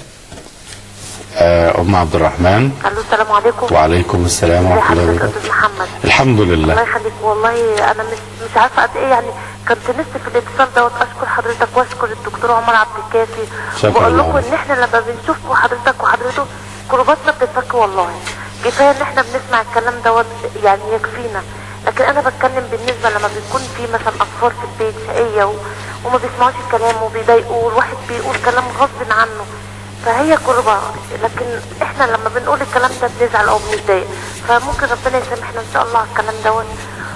ام عبد الرحمن.
الو السلام عليكم.
وعليكم السلام ورحمه الله وبركاته.
استاذ محمد.
الحمد لله.
الله يخليك. والله انا مش عارفه قد ايه يعني كنت نفسي في الاتصال دوت اشكر حضرتك واشكر الدكتور عمر عبد الكافي، وبقول لكم ان احنا لما بنشوف حضرتك وحضرته كروباتنا بتتفك والله. كفايه ان احنا بنسمع الكلام دوت يعني يكفينا، لكن انا بتكلم بالنسبه لما بيكون في مثلا اطفال في البيت شقيه وما بيسمعوش الكلام وبيضايقوا، والواحد بيقول كلام غصب عنه، فهي كربة. لكن احنا لما بنقول الكلام ده بنزعل او بنتضايق، فممكن ربنا يسامحنا ان شاء الله على الكلام دوت.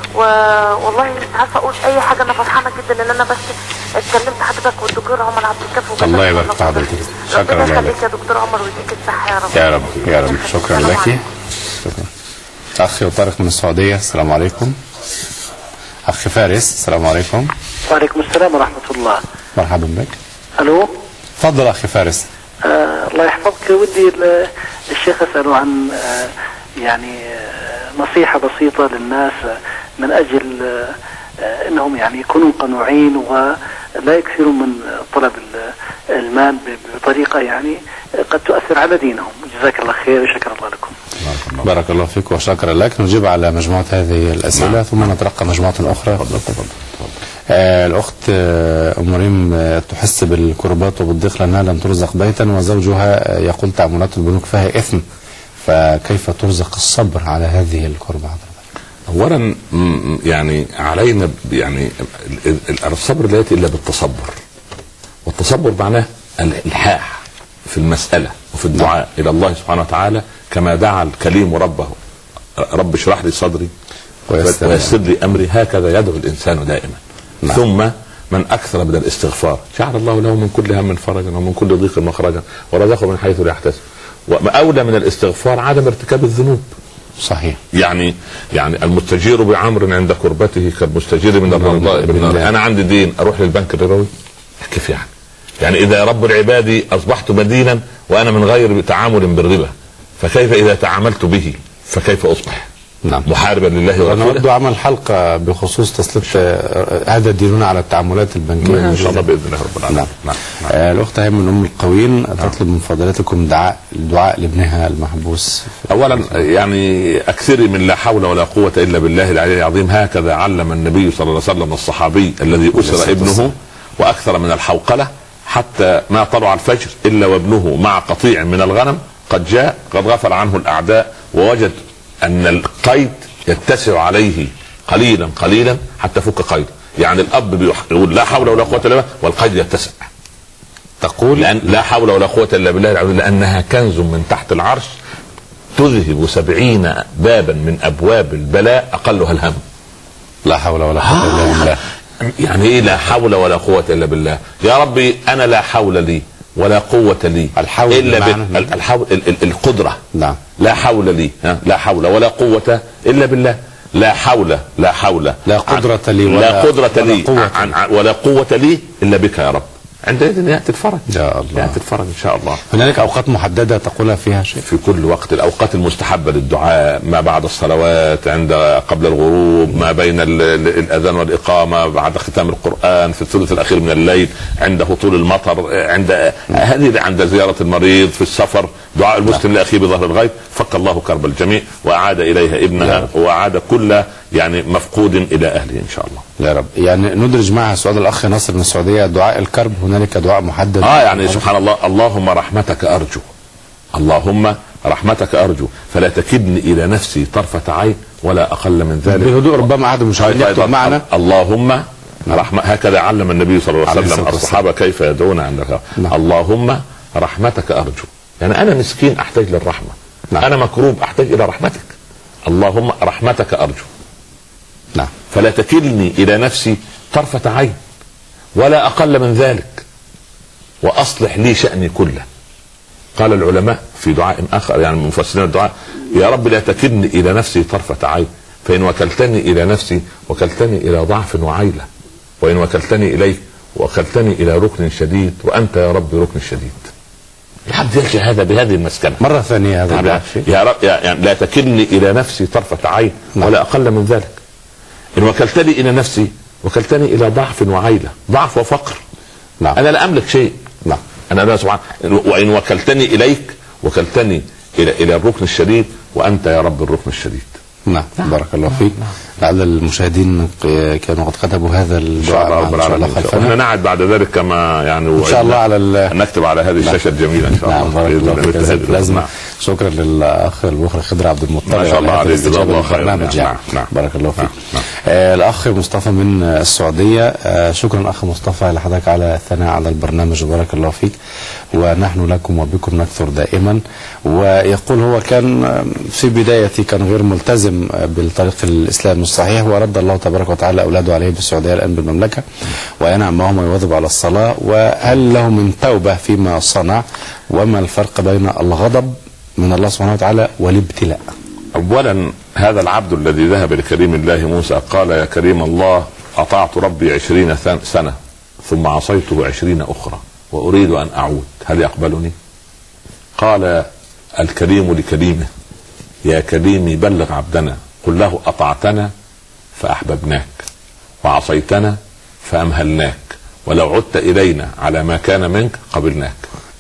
والله مش عارفه اقول اي حاجه، انا فرحانه جدا ان انا بس اتكلمت حضرتك والدكتور عمر عبد الكافي.
الله يبارك في حضرتك. شكرا
ربنا
لك.
يخليك يا دكتور عمر ويديك الصحه يا رب.
يا رب يا رب. شكرا لك. شكرا. اخي طارق من السعوديه. السلام عليكم. اخ فارس. السلام عليكم.
وعليكم السلام ورحمه الله.
مرحبا بك.
الو.
تفضل اخي فارس.
الله يحفظك. ودي الشيخ اساله عن يعني نصيحه بسيطه للناس من اجل انهم يعني يكونوا قنوعين ولا يكثروا من طلب المال بطريقه يعني قد تؤثر على دينهم. جزاك الله خير وشكر الله لكم.
بارك الله فيك وشكرا لك. نجيب على مجموعه هذه الاسئله. نعم. ثم نتلقى مجموعه اخرى. تفضل. الأخت أم مريم تحس بالكربات وبالضيق لأنها لم ترزق بيتا، وزوجها يقول تعاملات البنوك فيها إثم، فكيف ترزق الصبر على هذه الكربة؟
أولا يعني علينا يعني الصبر لا يأتي إلا بالتصبر، والتصبر معناه الإلحاح في المسألة وفي الدعاء إلى الله سبحانه وتعالى، كما دعا الكليم ربه رب اشرح لي صدري ويسر لي أمري، هكذا يدعو الإنسان دائما. نعم. ثم من أكثر من الاستغفار جعل الله له من كل هم فرجا ومن كل ضيق مخرجا ورزقه من حيث لا يحتسب. وأولى من الاستغفار عدم ارتكاب الذنوب.
صحيح.
يعني المستجير بعمر عند كربته كالمستجير من الرمضاء بالنار. أنا عندي دين أروح للبنك الربوي؟ كيف يعني إذا رب العباد أصبحت مدينا وأنا من غير تعامل بالربا، فكيف إذا تعاملت به؟ فكيف أصبح؟
نعم.
محاربا لله ورسوله.
ونود عمل حلقة بخصوص تسليط هذا الدينون على التعاملات البنكية
ان شاء الله باذن الله رب العالمين.
نعم. الاخت هي من ام القوين تطلب من فضيلتكم دعاء لابنها المحبوس.
اولا يعني اكثري من لا حول ولا قوه الا بالله العلي العظيم، هكذا علم النبي صلى الله عليه وسلم الصحابي الذي اسر ابنه، واكثر من الحوقله حتى ما طلع الفجر الا وابنه مع قطيع من الغنم قد جاء قد غفر عنه الاعداء، ووجد ان القيد يتسع عليه قليلا قليلا حتى فك قيد. يعني الاب يقول لا حول ولا قوه الا بالله والقيد يتسع.
تقول
لأن لا حول ولا قوه الا بالله العظيم، لانها كنز من تحت العرش تذهب 70 بابا من ابواب البلاء اقلها الهم.
لا حول ولا قوه الا بالله.
يعني ايه لا حول ولا قوه الا بالله؟ يا ربي انا لا حول لي ولا قوة لي
الحول
إلا الحول القدرة.
نعم.
لا حول لي لا حول ولا قوة إلا بالله. لا حول لا حول
لا قدرة لي
ولا قدرة لي ولا قوة لي إلا بك يا رب. عندئذ يأتي الفرج.
يا الله.
يأتي الفرج إن شاء الله.
هنالك أوقات محددة تقولها فيها شيء؟
في كل وقت. الأوقات المستحبة للدعاء ما بعد الصلوات، عند قبل الغروب، ما بين الأذان والإقامة، بعد ختام القرآن، في الثلث الأخير من الليل، عند هطول المطر، عند هذه، عند زيارة المريض، في السفر، دعاء المسلم لأخيه بظهر الغيب، فك الله كرب الجميع وأعاد إليها ابنها وأعاد كل يعني مفقود إلى أهله إن شاء الله.
يا رب. يعني ندرج معها سؤال الأخ ناصر من السعودية، دعاء الكرب هنالك دعاء محدد؟
يعني سبحان الله، اللهم رحمتك أرجو، اللهم رحمتك أرجو فلا تكدني إلى نفسي طرفة عين ولا أقل من ذلك.
بهدوء ربما أحد المشاهدين يكتب معنا.
اللهم رحمة، هكذا علم النبي صلى الله عليه وسلم الصحابة كيف يدعون عندك. اللهم رحمتك أرجو، يعني أنا مسكين أحتاج للرحمة. أنا مكروب أحتاج إلى رحمتك. اللهم رحمتك أرجو.
نعم.
فلا تكلني إلى نفسي طرفة عين ولا أقل من ذلك، وأصلح لي شأني كله. قال العلماء في دعاء آخر، يعني مفسرين الدعاء، يا رب لا تكلني إلى نفسي طرفة عين، فإن وكلتني إلى نفسي وكلتني إلى ضعف وعيلة، وإن وكلتني إليك وكلتني إلى ركن شديد، وأنت يا رب ركن شديد. العبد يلجأ هذا بهذه المسكنة
مرة ثانية. هذا
يا رب يعني لا تكلني إلى نفسي طرفة عين ولا أقل من ذلك. إن وكلتني إلى نفسي وكلتني إلى ضعف وعيلة، ضعف وفقر.
نعم.
أنا لا أملك شيء.
نعم.
أنا لا سبحان. وإن وكلتني إليك وكلتني إلى الركن الشديد، وأنت يا رب الركن الشديد.
نعم. بارك الله فيك. لعل المشاهدين كانوا قد كتبوا هذا الدعاء
ان شاء الله خلفنا. احنا نعد بعد ذلك كما يعني
ان شاء الله على
نكتب على هذه الشاشه الجميله ان شاء الله.
بارك الله فيك. لازم. شكرا للاخ المخرج خضر عبد المطلب
ما شاء الله عليه، جزاه الله خير.
بارك الله فيك. الاخ مصطفى من السعوديه، شكرا اخ مصطفى لحضرتك على الثناء على البرنامج وبارك الله فيك، ونحن لكم وبكم نكثر دائما. ويقول هو كان في بدايته كان غير ملتزم بالطريق الاسلامي الصحيح، ورد الله تبارك وتعالى اولاده عليه بالسعوديه الان بالمملكه، وينعم معهم ويواظب على الصلاه. وهل له من توبه فيما صنع؟ وما الفرق بين الغضب من الله سبحانه وتعالى والابتلاء؟
اولا هذا العبد الذي ذهب لكريم الله موسى قال يا كريم الله اطعت ربي 20 سنه ثم عصيته 20 اخرى واريد ان اعود، هل يقبلني؟ قال الكريم لكريمه يا كريمي بلغ عبدنا قل له اطعتنا فاحببناك وعصيتنا فامهلناك ولو عدت الينا على ما كان منك قبلناك.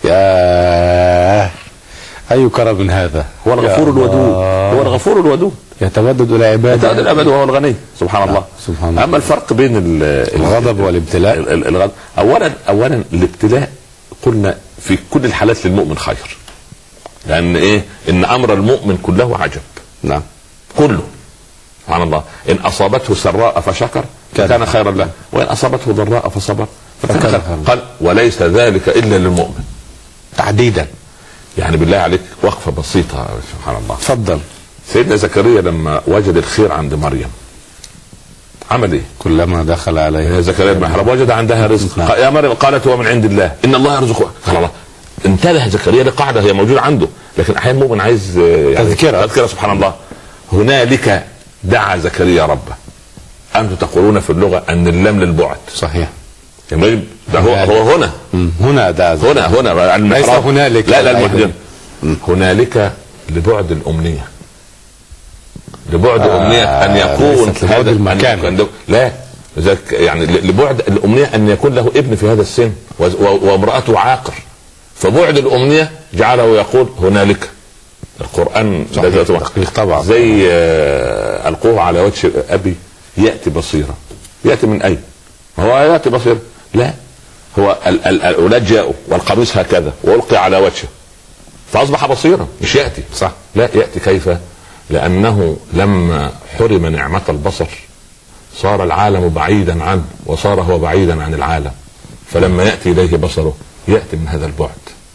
يا اي كرم هذا.
هو الغفور الودود، هو الغفور الودود،
يتودد الى عباده،
يتودد الابد وهو الغني سبحان الله.
سبحان الله.
اما الفرق بين
الغضب والابتلاء،
الغضب اولا الابتلاء قلنا في كل الحالات للمؤمن خير، لان ايه؟ ان امر المؤمن كله عجب.
نعم.
كله سبحان الله. ان اصابته سراء فشكر كان خيرا له، وان اصابته ضراء فصبر فكان. قال وليس ذلك الا للمؤمن
تحديدا.
يعني بالله عليك وقفه بسيطه سبحان الله.
تفضل.
سيدنا زكريا لما وجد الخير عند مريم عمل ايه؟
كلما دخل عليها
زكريا المحراب وجد عندها رزق. يا مريم قالت هو من عند الله ان الله يرزقها. قال الله انتبه زكريا لقاعده هي موجوده عنده، لكن احيانا المؤمن عايز يعني تذكره سبحان الله. هنالك دعا زكريا ربه. انتم تقولون في اللغه ان اللام للبعد.
صحيح.
يعني ده هو هنا
هنا دعا
هنا
ليس هنالك.
لا المحجم. هنالك لبعد الامنيه. لبعد امنيه ان يكون هذا
المكان.
لا يعني لبعد الامنيه ان يكون له ابن في هذا السن وامراته عاقر، فبعد الامنيه جعله يقول هنالك. القران
طبعا
زي القوه على وجه ابي ياتي بصيرا. ياتي من اين؟ هو ياتي بصيرا؟ لا، هو الاولاد جاءوا والقميص هكذا والقي على وجهه فاصبح بصيرا، مش ياتي.
صح.
لا، ياتي كيف؟ لانه لما حرم نعمه البصر صار العالم بعيدا عنه وصار هو بعيدا عن العالم، فلما ياتي اليه بصره ياتي من هذا البعد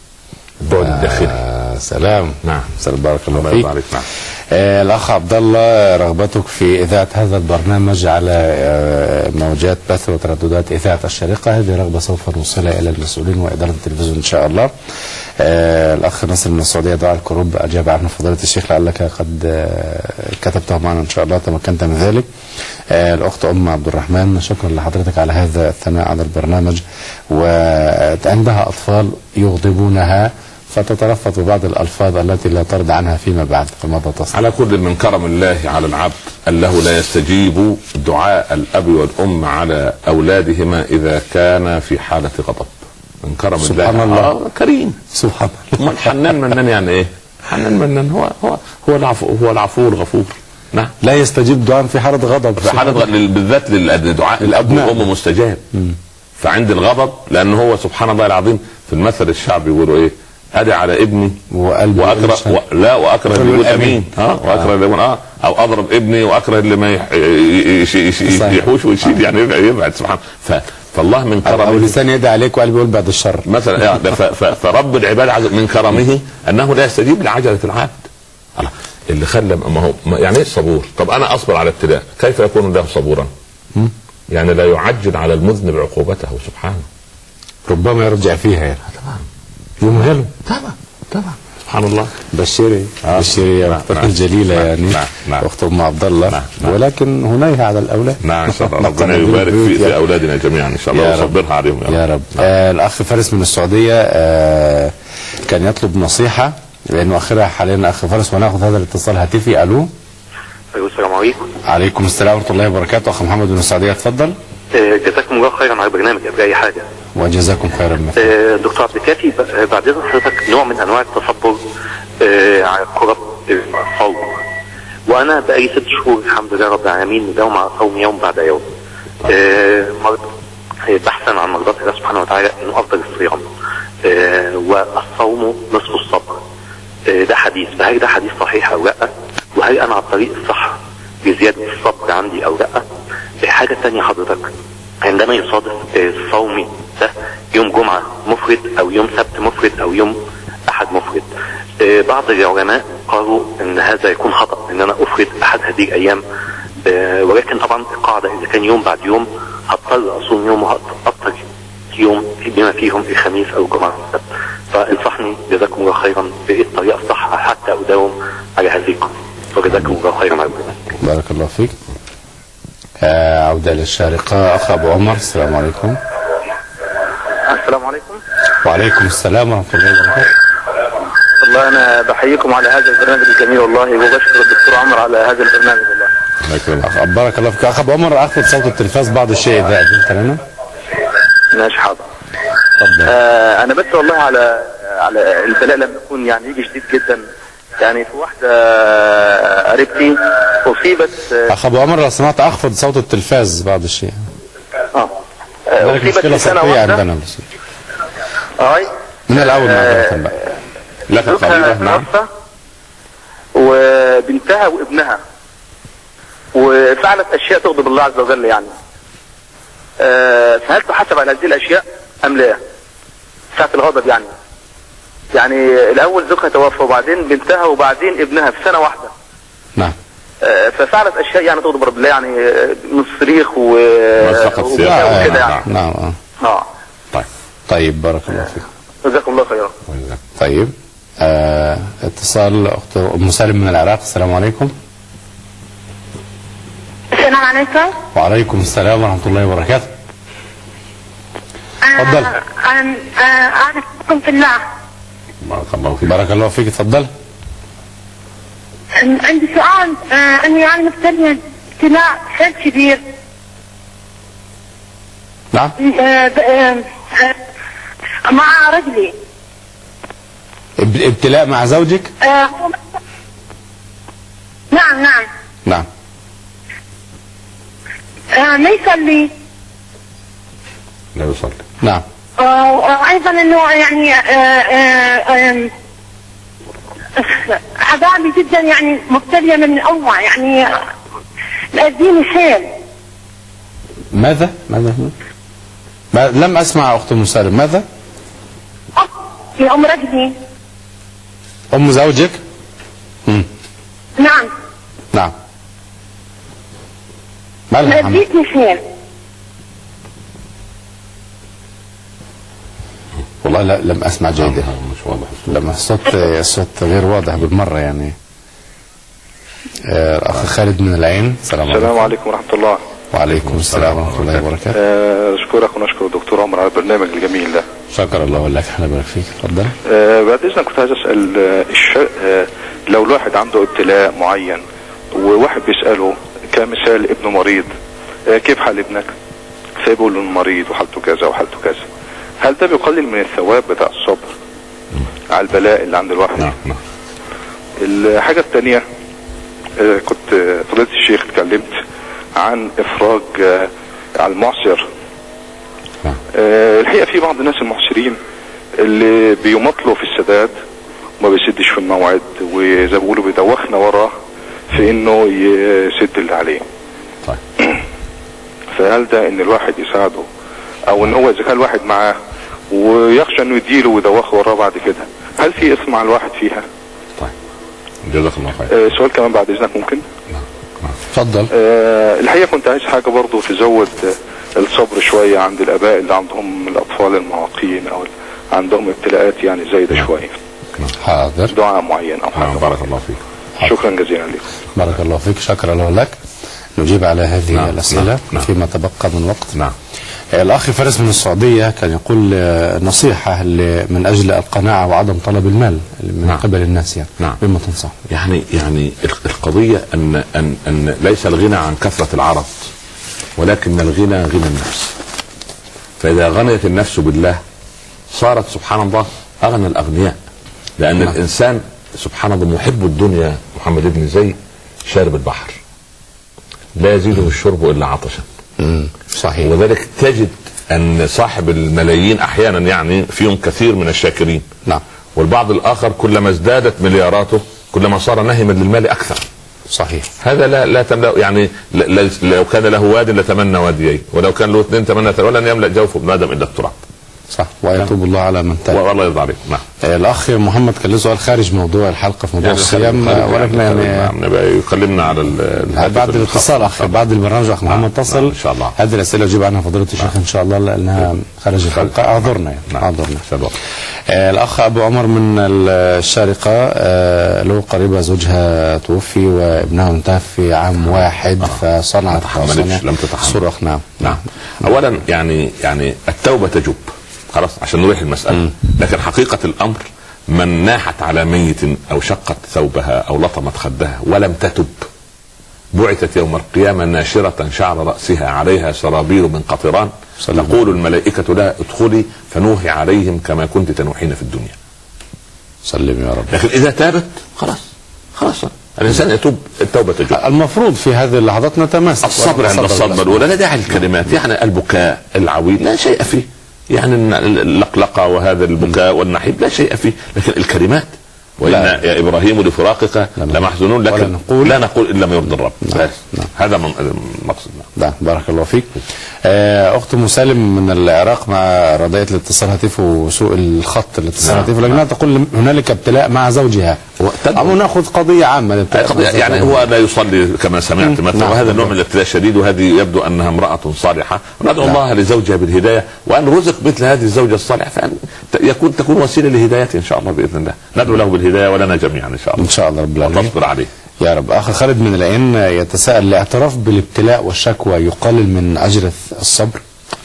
الداخلي.
سلام.
نعم.
سلام، بارك الله فيك.
نعم.
الاخ عبد الله، رغبتك في اذاعه هذا البرنامج على موجات بث وترددات اذاعه الشارقه، هذه رغبه سوف نوصلها الى المسؤولين واداره التلفزيون ان شاء الله. الاخ ناصر من السعوديه، دعاء الكروب اجاب عنه فضيله الشيخ، لعلك قد كتبته معنا ان شاء الله تمكنت من ذلك. الاخت عبد الرحمن، شكرا لحضرتك على هذا الثناء على البرنامج، وعندها اطفال يغضبونها فتتلفظ ببعض الألفاظ التي لا ترضى عنها فيما بعد، فماذا تصنع؟
على كل من كرم الله على العبد أنه لا يستجيب دعاء الأب والأم على أولادهما إذا كان في حالة غضب. من كرم الله.
سبحان الله.
كريم.
سبحان الله.
حنان منان يعني إيه؟ حنان منان هو العفو الغفور. نعم.
لا يستجيب دعاء في حالة غضب.
في حالة بالذات للدعاء الأب والأم مستجاب. فعند الغضب، لأنه هو سبحان الله العظيم في المثل الشعبي يقولوا إيه؟ أدعي على ابني واكره واكره اللي يقول امين، واكره اللي يقول او اضرب ابني واكره اللي ما يحوش ويشيل، يعني يبعد. سبحان. فالله من كرمه،
او لسان يدعي عليك وقلبي يقول بعد الشر
مثلا. فرب العباد من كرمه انه لا يستجيب لعجله العبد. اللي خلى ما هو يعني ايه الصبور؟ طب انا اصبر على ابتلاء، كيف يكون الله صبورا؟ يعني لا يعجل على المذنب عقوبته سبحانه،
ربما يرجع فيها يعني. يمهله.
طبعا سبحان الله.
بشري يا اختك الجليله يعني. اخت ام عبد الله. ولكن هنيها على الاولاد.
نعم ان شاء الله. ربنا يبارك في اولادنا جميعا ان شاء الله ويصبرها عليهم
يا رب. الاخ فارس من السعوديه كان يطلب نصيحه لانه اخرها حاليا اخ فارس، وناخذ هذا الاتصال هاتفي. الو.
ايوه السلام عليكم.
عليكم السلام ورحمه الله وبركاته. اخ محمد من السعوديه، اتفضل.
جزاكم الله خيرا على البرنامج قبل اي حاجه.
وجزاكم خيرا.
دكتور عبد الكافي، بعد اذن حضرتك، نوع من انواع التصبر على كرة الصوم، وانا بقالي 6 شهور الحمد لله رب العالمين مداوم على صوم يوم بعد يوم، بحثا عن مرضات الله سبحانه وتعالى انه افضل الصيام، والصوم نصف الصبر. ده حديث، فهل ده حديث صحيح او لا؟ وهل انا على الطريق الصح لزياده الصبر عندي او لا؟ حاجه ثانيه حضرتك، عندما يصادف صومي ده يوم جمعة مفرد او يوم سبت مفرد او يوم احد مفرد، بعض العلماء قالوا ان هذا يكون خطأ ان انا افرد احد هذه الايام، ولكن طبعا القاعدة اذا كان يوم بعد يوم هضطر اصوم يوم وهضطر يوم بما فيهم الخميس او الجمعة والسبت. فانصحني جزاكم الله خيرا بايه الطريقة الصح حتى اداوم على هذه القاعدة، وجزاكم الله خيرا على البرنامج.
بارك الله فيك. عودة للشارقة، اخ ابو عمر، السلام عليكم.
السلام عليكم.
وعليكم السلام ورحمة الله وبركاته.
والله أنا بحييكم على هذا البرنامج الجميل والله، وبشكر الدكتور عمر على هذا البرنامج والله.
بارك الله فيك. أخ أبو عمر، أخذ صوت التلفاز بعض الشيء إذا أذنت لنا.
ماشي حاضر. أنا بس والله على البلاء لما يكون يعني يجي شديد جدا، يعني في واحدة قريبتي أصيبت.
أخ أبو عمر لو سمحت أخفض صوت التلفاز بعض الشيء.
أصيبت في سنة واحدة
عندنا بس. من الأول بقى.
لك قريبة. نعم.
وبنتها وابنها، وفعلت أشياء تغضب الله عز وجل يعني. فهل تحسب على هذه الأشياء أم لا؟ ساعة الغضب يعني الأول زوجها توفى وبعدين بنتها وبعدين ابنها في سنة واحدة.
نعم.
ففعلت أشياء يعني تغضب رب الله، يعني من الصريخ
وكده يعني. نعم. طيب بارك الله فيك.
جزاكم الله خيرا.
طيب اتصال اخت ام سالم من العراق، السلام عليكم.
السلام عليكم.
وعليكم السلام ورحمة الله وبركاته. تفضل.
انا احبكم في الله.
بارك الله فيك.
بارك الله فيك، اتفضل.
عندي سؤال. أنا يعني مبتلية ابتلاء حيل كبير.
نعم.
مع رجلي.
ابتلاء مع زوجك؟
نعم نعم.
نعم.
ما يصلي.
لا يصلي.
نعم.
وأيضا إنه يعني عذابي جدا يعني مبتلية من أول يعني مأذيني حيل.
ماذا؟ لم أسمع أخت أم سالم. ماذا؟
يا أم رجلي.
أم زوجك؟
نعم.
نعم. مالها؟
مأذيتني حيل.
والله لا، لم أسمع جيدا.
مش واضح
لما الصوت غير واضح بالمرة يعني. الأخ خالد من العين.
السلام عليكم ورحمة الله.
وعليكم السلام ورحمة الله وبركاته.
أشكرك ونشكر الدكتور عمر على البرنامج الجميل ده.
شكر الله لك. الله يبارك فيك. اتفضل.
بعد إذنك كنت عايز أسأل لو الواحد عنده ابتلاء معين وواحد بيسأله كمثال ابنه مريض، كيف حال ابنك؟ فيقول له مريض وحالته كذا وحالته كذا، هل ده بيقلل من الثواب بتاع الصبر على البلاء اللي عند الواحد؟
نعم.
الحاجة الثانية، كنت فضيلة الشيخ اتكلمت عن افراج على المعسر. الحقيقة في بعض الناس المعسرين اللي بيمطلوا في السداد وما بيسدش في الموعد، وزي ما بيقولوا بيدوخنا وراه في انه يسد اللي عليه.
طيب.
فهل ده ان الواحد يساعده، او ان هو اذا كان الواحد معاه ويخشى انه يديله ويدوخه وراه بعد كده، هل في اثم على الواحد فيها؟
طيب، جزاك الله خير.
سؤال كمان بعد اذنك ممكن؟
اتفضل.
الحقيقة كنت عايز حاجة برضو تزود الصبر شوية عند الاباء اللي عندهم الاطفال المعاقين او عندهم ابتلاءات يعني زايدة شوية.
حاضر.
دعاء معين او حاجة.
بارك الله فيك.
شكرا جزيلا لك.
بارك الله فيك. شكرا الله لك. نجيب على هذه الأسئلة فيما تبقى من وقت.
نعم.
الأخ فارس من السعودية كان يقول نصيحة من أجل القناعة وعدم طلب المال من قبل الناس يعني.
نعم.
مما تنصح؟
يعني القضية أن ليس الغنى عن كثرة العرض، ولكن الغنى غنى النفس. فإذا غنيت النفس بالله صارت سبحان الله أغنى الأغنياء، لأن الإنسان سبحان الله محب الدنيا محمد بن زي شارب البحر لا يزيده الشرب إلا عطشا.
صحيح.
وذلك تجد أن صاحب الملايين أحيانا يعني فيهم كثير من الشاكرين.
نعم.
والبعض الآخر كلما ازدادت ملياراته كلما صار نهما للمال أكثر.
صحيح.
هذا لا تملأ يعني لو كان له واد لتمنى واديين، ولو كان له اثنين تمنى ولن يملأ جوفه ابن آدم إلا التراب.
صح. ويتوب الله على من تاب.
والله يرضى عليك. نعم.
الأخ محمد كان له سؤال خارج موضوع الحلقة في موضوع الصيام، ولكن يعني
يكلمنا على
بعد الاتصال أخ بعد البرنامج أخ محمد اتصل
إن شاء الله.
هذه الأسئلة يجيب عنها فضيلة الشيخ إن شاء الله لأنها خارج الحلقة. أعذرنا يعني. أعذرنا. الأخ أبو عمر من الشارقة له قريبة زوجها توفي وابنها انتهى في عام واحد فصنعت
لم تتحمل
صراخ.
نعم. أولا يعني التوبة تجب خلاص عشان نريح المسألة. لكن حقيقة الأمر من ناحت على ميت أو شقت ثوبها أو لطمت خدها ولم تتب بعثت يوم القيامة ناشرة شعر رأسها عليها سرابيل من قطران تقول الملائكة لها ادخلي فنوحي عليهم كما كنت تنوحين في الدنيا.
سلم يا رب.
لكن إذا تابت خلاص الإنسان يتوب. التوبة تجب.
المفروض في هذه اللحظات نتماسك.
الصبر عند الصدمة ولا داعي الكلمات يعني البكاء العويل لا شيء فيه، يعني اللقلقة وهذا البكاء والنحيب لا شيء فيه، لكن الكلمات وإن يا إبراهيم لفراقك لمحزونون لكن لا نقول إلا ما يرضي الرب. هذا مقصد.
نعم. بارك الله فيك. أخت مسالم من العراق مع رضاية الاتصال هاتف وسوء الخط الاتصال هاتف، لكنها تقول هنالك ابتلاء مع زوجها. أو نأخذ قضية عامة
يعني هو لا يصلي كما سمعت مثلا، وهذا نوع من الابتلاء الشديد، وهذه يبدو أنها امرأة صالحة، وندعو الله لزوجها بالهداية وأن رزق مثل هذه الزوجة الصالحة فأن تكون وسيلة لهدايته إن شاء الله بإذن الله. ندعو له بالهداية ولنا جميعا إن شاء الله.
إن شاء الله رب العالمين.
وتصبر عليه
يا رب. أخ خالد من العين يتساءل الاعتراف بالابتلاء والشكوى يقلل من أجر الصبر؟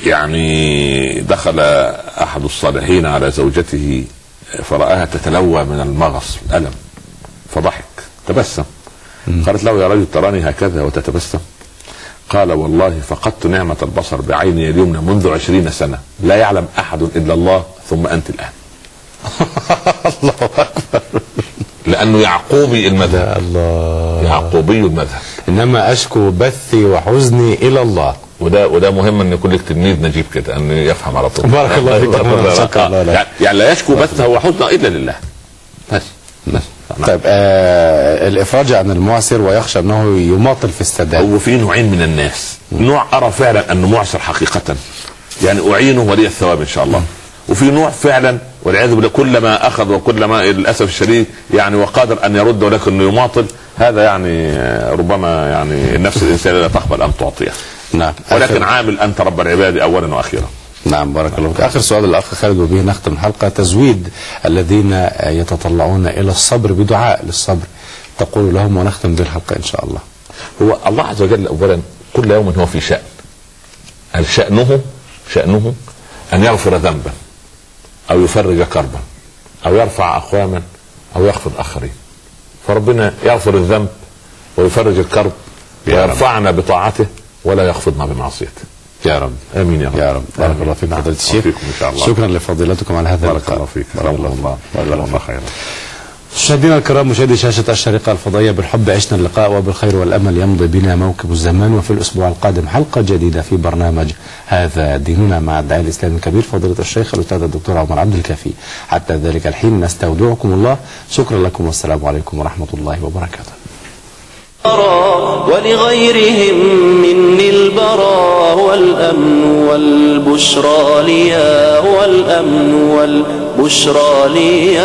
يعني دخل أحد الصالحين على زوجته فرآها تتلوى من المغص الألم فضحك تبسم قالت له: يا رجل تراني هكذا وتتبسم؟ قال: والله فقدت نعمة البصر بعيني اليمنى منذ 20 سنة، لا يعلم أحد إلا الله، ثم أنت الآن.
الله أكبر.
لأنه يعقوبي المذهب.
الله.
يعقوبي المذهب.
إنما أشكو بثي وحزني إلى الله.
وده مهم ان يكون لك تلميذ نجيب كده، انه يفهم على طول.
بارك الله فيك.
يعني لا يشكو بثه وحزنه الا لله. بس.
طيب الافراج عن المعسر ويخشى انه يماطل في السداد.
هو في نوعين من الناس، نوع ارى فعلا انه معسر حقيقه، يعني اعينه ولي الثواب ان شاء الله. وفي نوع فعلا والعياذ بالله كلما اخذ وكلما للاسف الشديد يعني وقادر ان يرد ولكنه يماطل، هذا يعني ربما يعني النفس الانسانيه لا تقبل ان تعطيه.
نعم.
ولكن عامل انت رب العباد اولا واخيرا.
نعم بارك الله فيك. اخر سؤال الاخ خالد وبه نختم الحلقه، تزويد الذين يتطلعون الى الصبر بدعاء للصبر تقول لهم ونختم به الحلقه ان شاء الله.
هو الله عز وجل اولا كل يوم هو في شأن. شأنه ان يغفر ذنبا او يفرج كربا او يرفع اقواما او يخفض اخرين. فربنا يغفر الذنب ويفرج الكرب ويرفعنا بطاعته ولا يخفضنا بمعصيته.
يا رب.
امين يا رب.
يا رب. بارك الله فيك فضيلة الشيخ. شكرا لفضيلتكم على هذا اللقاء.
بارك الله فيك. بارك الله خيرا.
مشاهدينا الكرام، مشاهدي شاشة الشارقة الفضائية، بالحب عشنا اللقاء وبالخير والأمل يمضي بنا موكب الزمان. وفي الأسبوع القادم حلقة جديدة في برنامج هذا ديننا مع الداعية الإسلامي الكبير فضيلة الشيخ الأستاذ الدكتور عمر عبد الكافي. حتى ذلك الحين نستودعكم الله. شكرا لكم والسلام عليكم ورحمة الله وبركاته.
ولغيرهم مني البراء والأمن والبشرى ليا، والأمن والبشرى ليا.